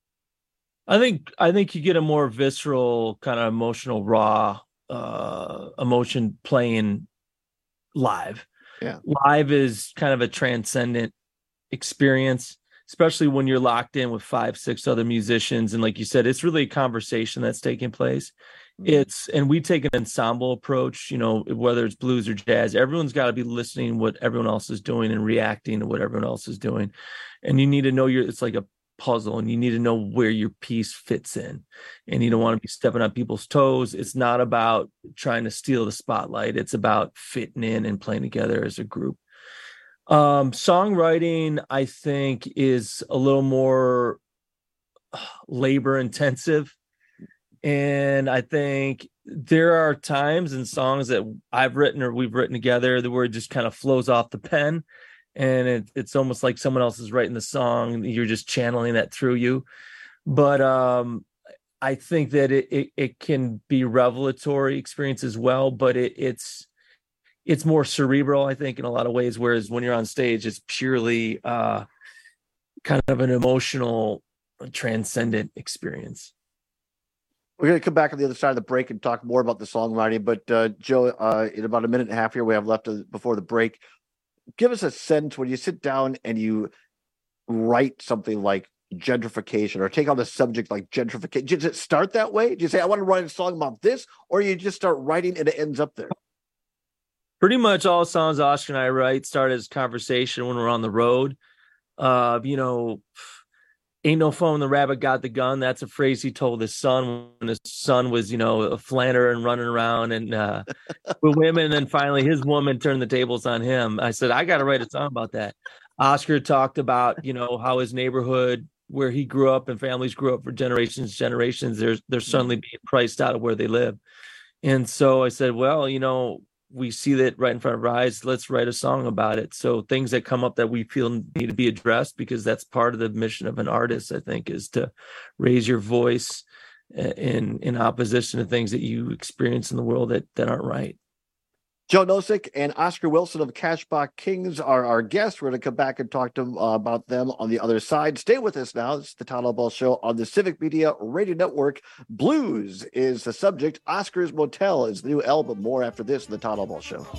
I think I think you get a more visceral, kind of emotional, raw uh, emotion playing live. Yeah, live is kind of a transcendent experience, especially when you're locked in with five, six other musicians, and like you said, it's really a conversation that's taking place. It's and we take an ensemble approach, you know, whether it's blues or jazz, everyone's got to be listening what everyone else is doing and reacting to what everyone else is doing. And you need to know your it's like a puzzle, and you need to know where your piece fits in, and you don't want to be stepping on people's toes. It's not about trying to steal the spotlight. It's about fitting in and playing together as a group. Um, songwriting, I think, is a little more labor intensive. And I think there are times in songs that I've written or we've written together where it just kind of flows off the pen, and it, it's almost like someone else is writing the song and you're just channeling that through you. But um, I think that it, it it can be revelatory experience as well, but it, it's it's more cerebral, I think, in a lot of ways. Whereas when you're on stage, it's purely uh, kind of an emotional, transcendent experience. We're going to come back on the other side of the break and talk more about the songwriting. But uh, Joe, uh, in about a minute and a half here we have left before the break, give us a sense when you sit down and you write something like gentrification or take on a subject like gentrification. Does it start that way? Do you say, I want to write a song about this? Or you just start writing and it ends up there? Pretty much all songs Oscar and I write start as conversation when we're on the road. Uh, you know, ain't no fun when the rabbit got the gun. That's a phrase he told his son when his son was, you know, a flanner and running around and uh, with women. And then finally his woman turned the tables on him. I said, I got to write a song about that. Oscar talked about, you know, how his neighborhood where he grew up and families grew up for generations, generations, they're, they're suddenly being priced out of where they live. And so I said, well, you know, we see that right in front of our eyes. Let's write a song about it. So things that come up that we feel need to be addressed, because that's part of the mission of an artist, I think, is to raise your voice in in opposition to things that you experience in the world that, that aren't right. Joe Nosek and Oscar Wilson of Cashbox Kings are our guests. We're going to come back and talk to them, uh, about them on the other side. Stay with us now. This is the Todd Albaugh Show on the Civic Media Radio Network. Blues is the subject. Oscar's Motel is the new album. More after this in the Todd Albaugh Show.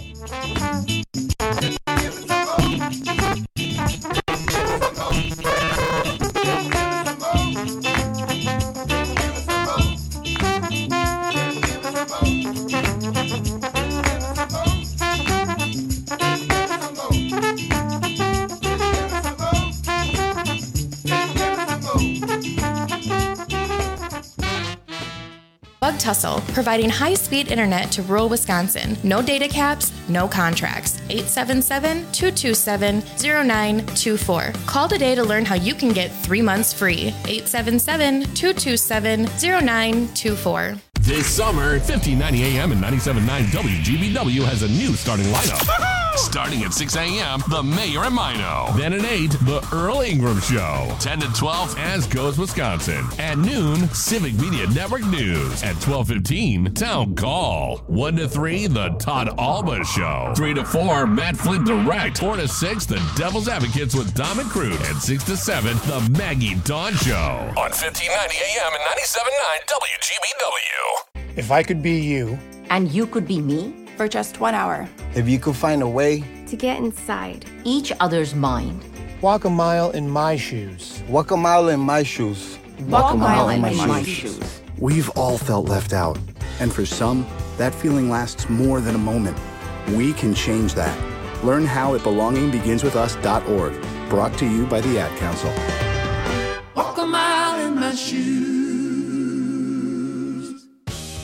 Bug Tussle, providing high-speed internet to rural Wisconsin. No data caps, no contracts. eight seven seven, two two seven, zero nine two four. Call today to learn how you can get three months free. eight seven seven, two two seven, zero nine two four. This summer, fifteen ninety A M and ninety-seven point nine W G B W has a new starting lineup. Starting at six A M, The Mayor and Mino. Then at eight, The Earl Ingram Show. ten to twelve, As Goes Wisconsin. At noon, Civic Media Network News. At twelve fifteen, Town Call. one to three, The Todd Albaugh Show. three to four, Matt Flint Direct. four to six, The Devil's Advocates with Dom and Crude. And six to seven, The Maggie Dawn Show. On fifteen ninety A M and ninety-seven point nine W G B W. If I could be you. And you could be me? For just one hour. If you could find a way to get inside each other's mind. Walk a mile in my shoes. Walk a mile in my shoes. Walk, Walk a mile, mile in my, my shoes. shoes. We've all felt left out. And for some, that feeling lasts more than a moment. We can change that. Learn how at belonging begins with us dot org. Brought to you by the Ad Council. Walk a mile in my shoes.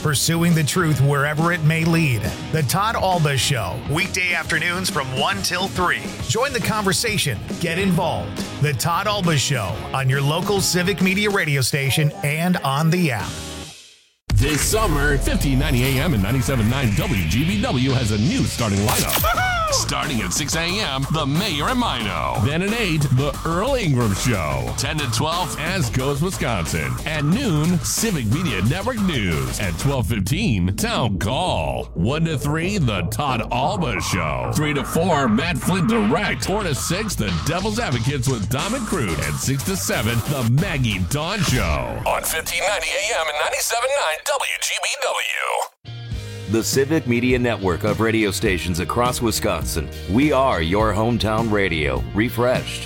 pursuing the truth wherever it may lead. The Todd Alba Show, weekday afternoons from one till three. Join the conversation. Get involved. The Todd Alba Show on your local Civic Media radio station and on the app. This summer, fifteen ninety A M and ninety-seven point nine W G B W has a new starting lineup. Starting at six A M, The Mayor and Mino. Then at eight, The Earl Ingram Show. ten to twelve, As Goes Wisconsin. At noon, Civic Media Network News. At twelve fifteen, Town Call. one to three, The Todd Alba Show. three to four, Matt Flint Direct. four to six, The Devil's Advocates with Dom and Crude. And six to seven, The Maggie Dawn Show. On fifteen ninety A M and ninety-seven point nine W G B W. The Civic Media Network of radio stations across Wisconsin. We are your hometown radio, refreshed.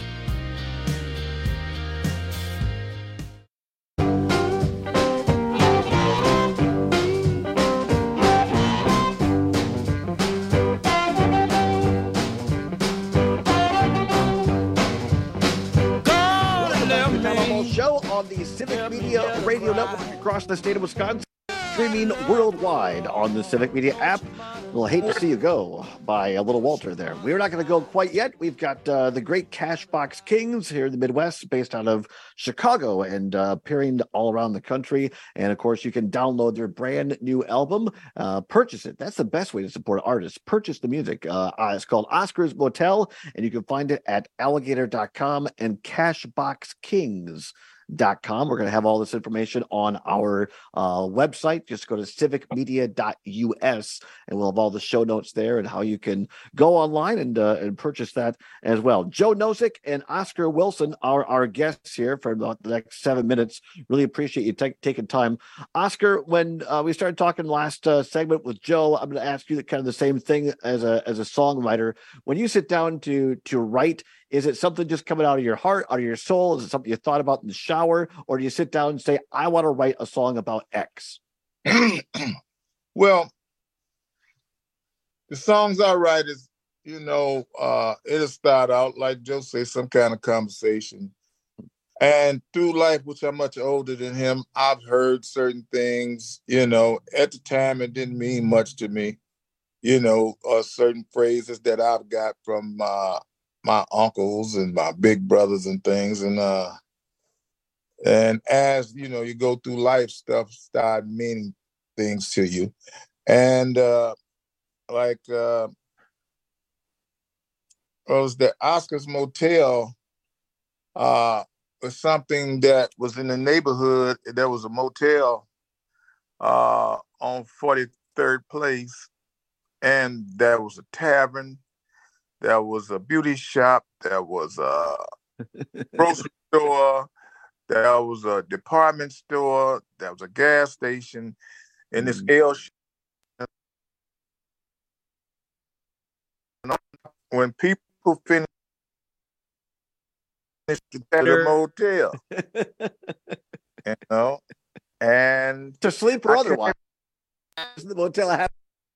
Show on the Civic Media Radio Network across the state of Wisconsin. Streaming worldwide on the Civic Media app. We'll hate to see you go by a little Walter there. We're not going to go quite yet. We've got uh, the great Cashbox Kings here in the Midwest, based out of Chicago and uh, appearing all around the country. And of course, you can download their brand new album, uh, purchase it. That's the best way to support artists. Purchase the music. Uh, it's called Oscar's Motel, and you can find it at alligator dot com and Cashbox Kings dot com. We're going to have all this information on our uh, website. Just go to civic media dot U S and we'll have all the show notes there and how you can go online and uh, and purchase that as well. Joe Nosek and Oscar Wilson are our guests here for the next seven minutes. Really appreciate you t- taking time. Oscar, when uh, we started talking last uh, segment with Joe, I'm going to ask you the, kind of the same thing as a as a songwriter. When you sit down to to write, is it something just coming out of your heart, out of your soul? Is it something you thought about in the shower? Or do you sit down and say, I want to write a song about X? Well, the songs I write is, you know, uh, it'll start out, like Joe says, some kind of conversation. And through life, which I'm much older than him, I've heard certain things, you know, at the time it didn't mean much to me, you know, uh, certain phrases that I've got from uh, my uncles and my big brothers and things. And uh, and as, you know, you go through life, stuff start meaning things to you. And uh, like, uh, it was the Oscar's Motel uh, was something that was in the neighborhood. There was a motel uh, on forty-third Place, and there was a tavern. There was a beauty shop. There was a grocery store. There was a department store. There was a gas station. And this L shape. When people finish the motel, you know, and to sleep or otherwise, the motel had.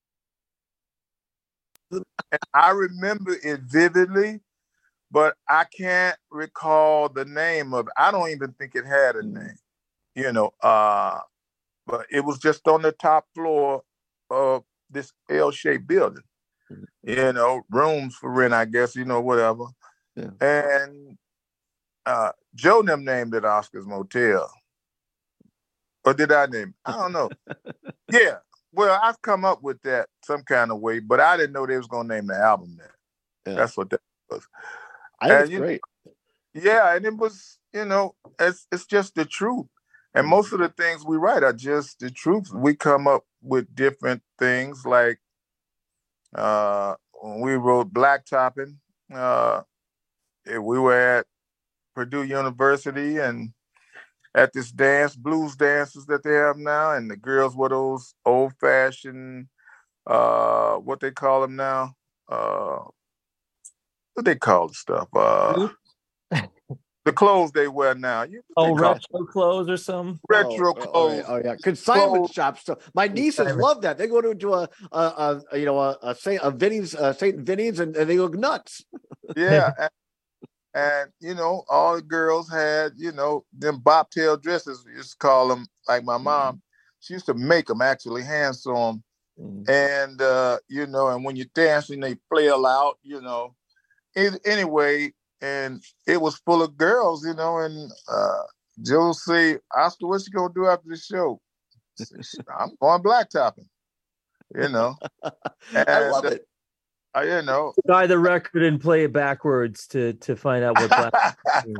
And I remember it vividly, but I can't recall the name of it. I don't even think it had a name, you know, uh, but it was just on the top floor of this L-shaped building, you know, rooms for rent, I guess, you know, whatever. Yeah. And uh, Joe them named it Oscar's Motel. Or did I name it? I don't know. Yeah. Well, I've come up with that some kind of way, but I didn't know they was going to name the album that. Yeah. That's what that was. I think it's great. Know, yeah, and it was, you know, it's it's just the truth. And most of the things we write are just the truth. We come up with different things, like uh, when we wrote Blacktopping, uh, we were at Purdue University and at this dance, blues dances that they have now, and the girls were those old-fashioned, uh, what they call them now, uh, what they call the stuff, uh, the clothes they wear now. You, oh, retro clothes or some retro oh, clothes. Oh, yeah, oh yeah, consignment shops. So my nieces love that. They go to, to a, a, a you know a, a Saint a Vinny's uh, Saint Vinny's and, and they go nuts. Yeah. and, And, you know, all the girls had, you know, them bobtail dresses, we used to call them, like my mom, she used to make them, actually, hand sew them. Mm. And, uh, you know, and when you're dancing, they flail out, you know. It, anyway, and it was full of girls, you know, and uh, Joe say, Oscar, what you going to do after the show? I'm going blacktopping, you know. And, I love it. Uh, you know. Buy the record and play it backwards to, to find out what black is.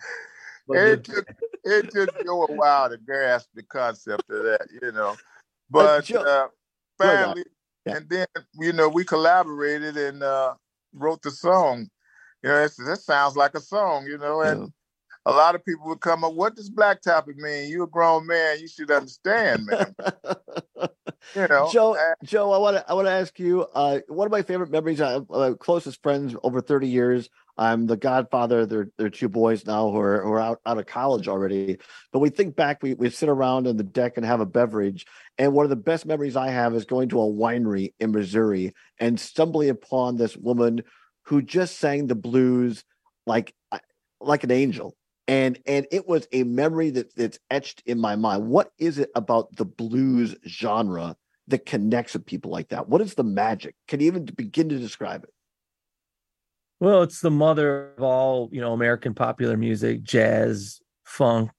It took, it took Joe a while to grasp the concept of that, you know. But uh, finally, yeah. and then, you know, we collaborated and uh, wrote the song. You know, that sounds like a song, you know, and yeah. a lot of people would come up, what does blacktopping mean? You're a grown man, you should understand, man. You know, Joe, uh, Joe, I want to I want to ask you, uh, one of my favorite memories, uh, uh, closest friends over thirty years. I'm the godfather of their, their two boys now who are, who are out, out of college already. But we think back, we, we sit around on the deck and have a beverage. And one of the best memories I have is going to a winery in Missouri and stumbling upon this woman who just sang the blues like, like an angel. And, and it was a memory that, that's etched in my mind. What is it about the blues genre that connects with people like that? What is the magic? Can you even begin to describe it? Well, it's the mother of all, you know, American popular music, jazz, funk,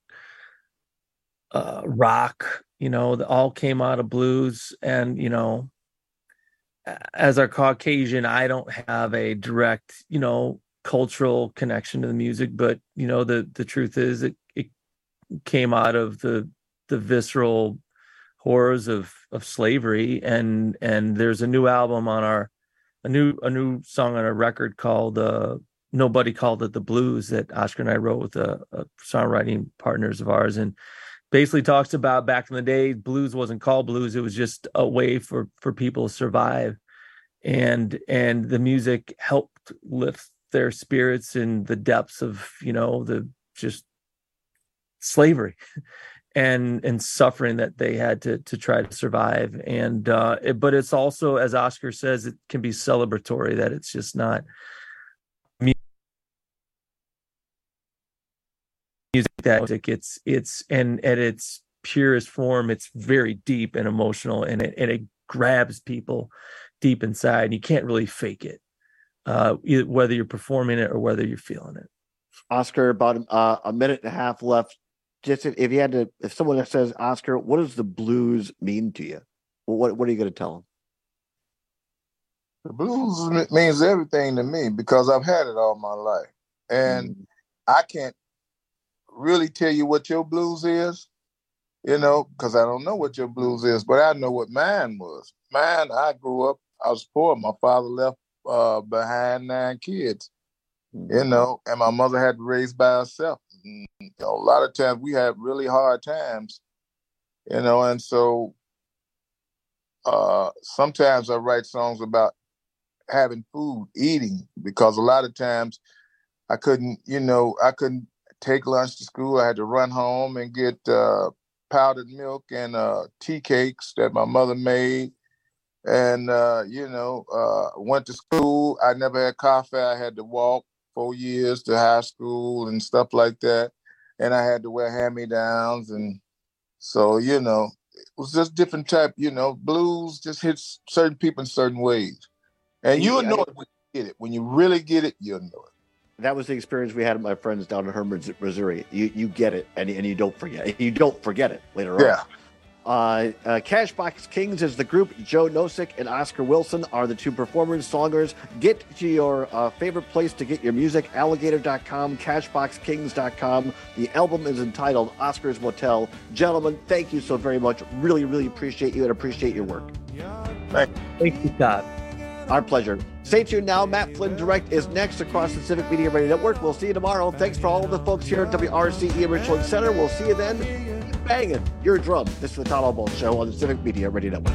uh, rock, you know, that all came out of blues. And, you know, as a Caucasian, I don't have a direct, you know, cultural connection to the music, but, you know, the, the truth is it, it came out of the, the visceral horrors of, of slavery. And, and there's a new album on our, a new a new song on a record called uh, Nobody Called It the Blues that Oscar and I wrote with a, a songwriting partners of ours, and basically talks about back in the day, blues wasn't called blues. It was just a way for, for people to survive. And and the music helped lift their spirits in the depths of, you know, the just slavery and and suffering that they had to to try to survive. And uh it, but it's also, as Oscar says, it can be celebratory, that it's just not music that it's it's and at its purest form, it's very deep and emotional, and it and it grabs people deep inside, and you can't really fake it, uh whether you're performing it or whether you're feeling it. Oscar, about uh, a minute and a half left. Just if, if you had to, if someone says, Oscar, what does the blues mean to you? Well, what what are you going to tell them? The blues means everything to me because I've had it all my life. And mm. I can't really tell you what your blues is, you know, because I don't know what your blues is, but I know what mine was. Mine, I grew up, I was poor. My father left uh, behind nine kids, mm. you know, and my mother had to raise by herself. You know, a lot of times we had really hard times, you know, and so uh, sometimes I write songs about having food, eating, because a lot of times I couldn't, you know, I couldn't take lunch to school. I had to run home and get uh, powdered milk and uh, tea cakes that my mother made. And, uh, you know, uh, went to school. I never had coffee. I had to walk four years to high school and stuff like that. And I had to wear hand-me-downs. And so, you know, it was just different type, you know, blues just hits certain people in certain ways. And you'll know it when you get it. When you really get it, you'll know it. That was the experience we had with my friends down in Herman, Missouri. You you get it, and, and you don't forget it. You don't forget it later on. Yeah. Uh, uh, Cashbox Kings is the group. Joe Nosek and Oscar Wilson are the two performers, songers. Get to your uh, favorite place to get your music, alligator dot com, cashbox kings dot com. The album is entitled Oscar's Motel. Gentlemen, thank you so very much. Really, really appreciate you and appreciate your work. Thank you. Thank you, Todd. Our pleasure. Stay tuned now. Matt Flynn Direct is next across the Civic Media Radio Network. We'll see you tomorrow. Thanks for all of the folks here at W R C E Richland Center. We'll see you then. Banging your drum. This is the Todd Albaugh Show on the Civic Media Radio Network.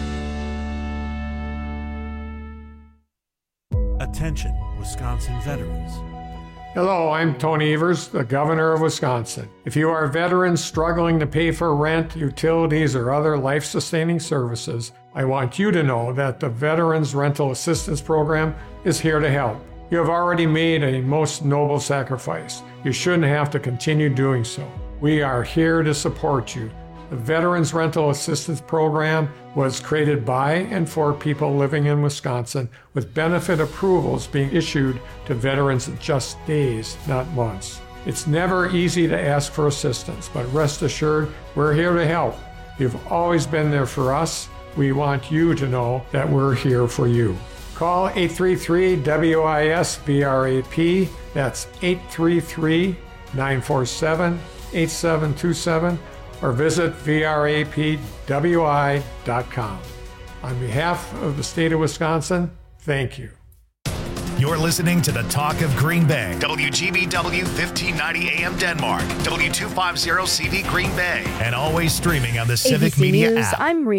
Attention, Wisconsin veterans. Hello, I'm Tony Evers, the Governor of Wisconsin. If you are veterans struggling to pay for rent, utilities, or other life-sustaining services, I want you to know that the Veterans Rental Assistance Program is here to help. You have already made a most noble sacrifice. You shouldn't have to continue doing so. We are here to support you. The Veterans Rental Assistance Program was created by and for people living in Wisconsin, with benefit approvals being issued to veterans in just days, not months. It's never easy to ask for assistance, but rest assured, we're here to help. You've always been there for us. We want you to know that we're here for you. Call eight three three W I S V R A P. That's eight three three, nine four seven, eight seven two seven, or visit V R A P W I dot com. On behalf of the state of Wisconsin, thank you. You're listening to the Talk of Green Bay. W G B W fifteen ninety A M Denmark. W two fifty C V Green Bay. And always streaming on the Civic A B C Media News, app. I'm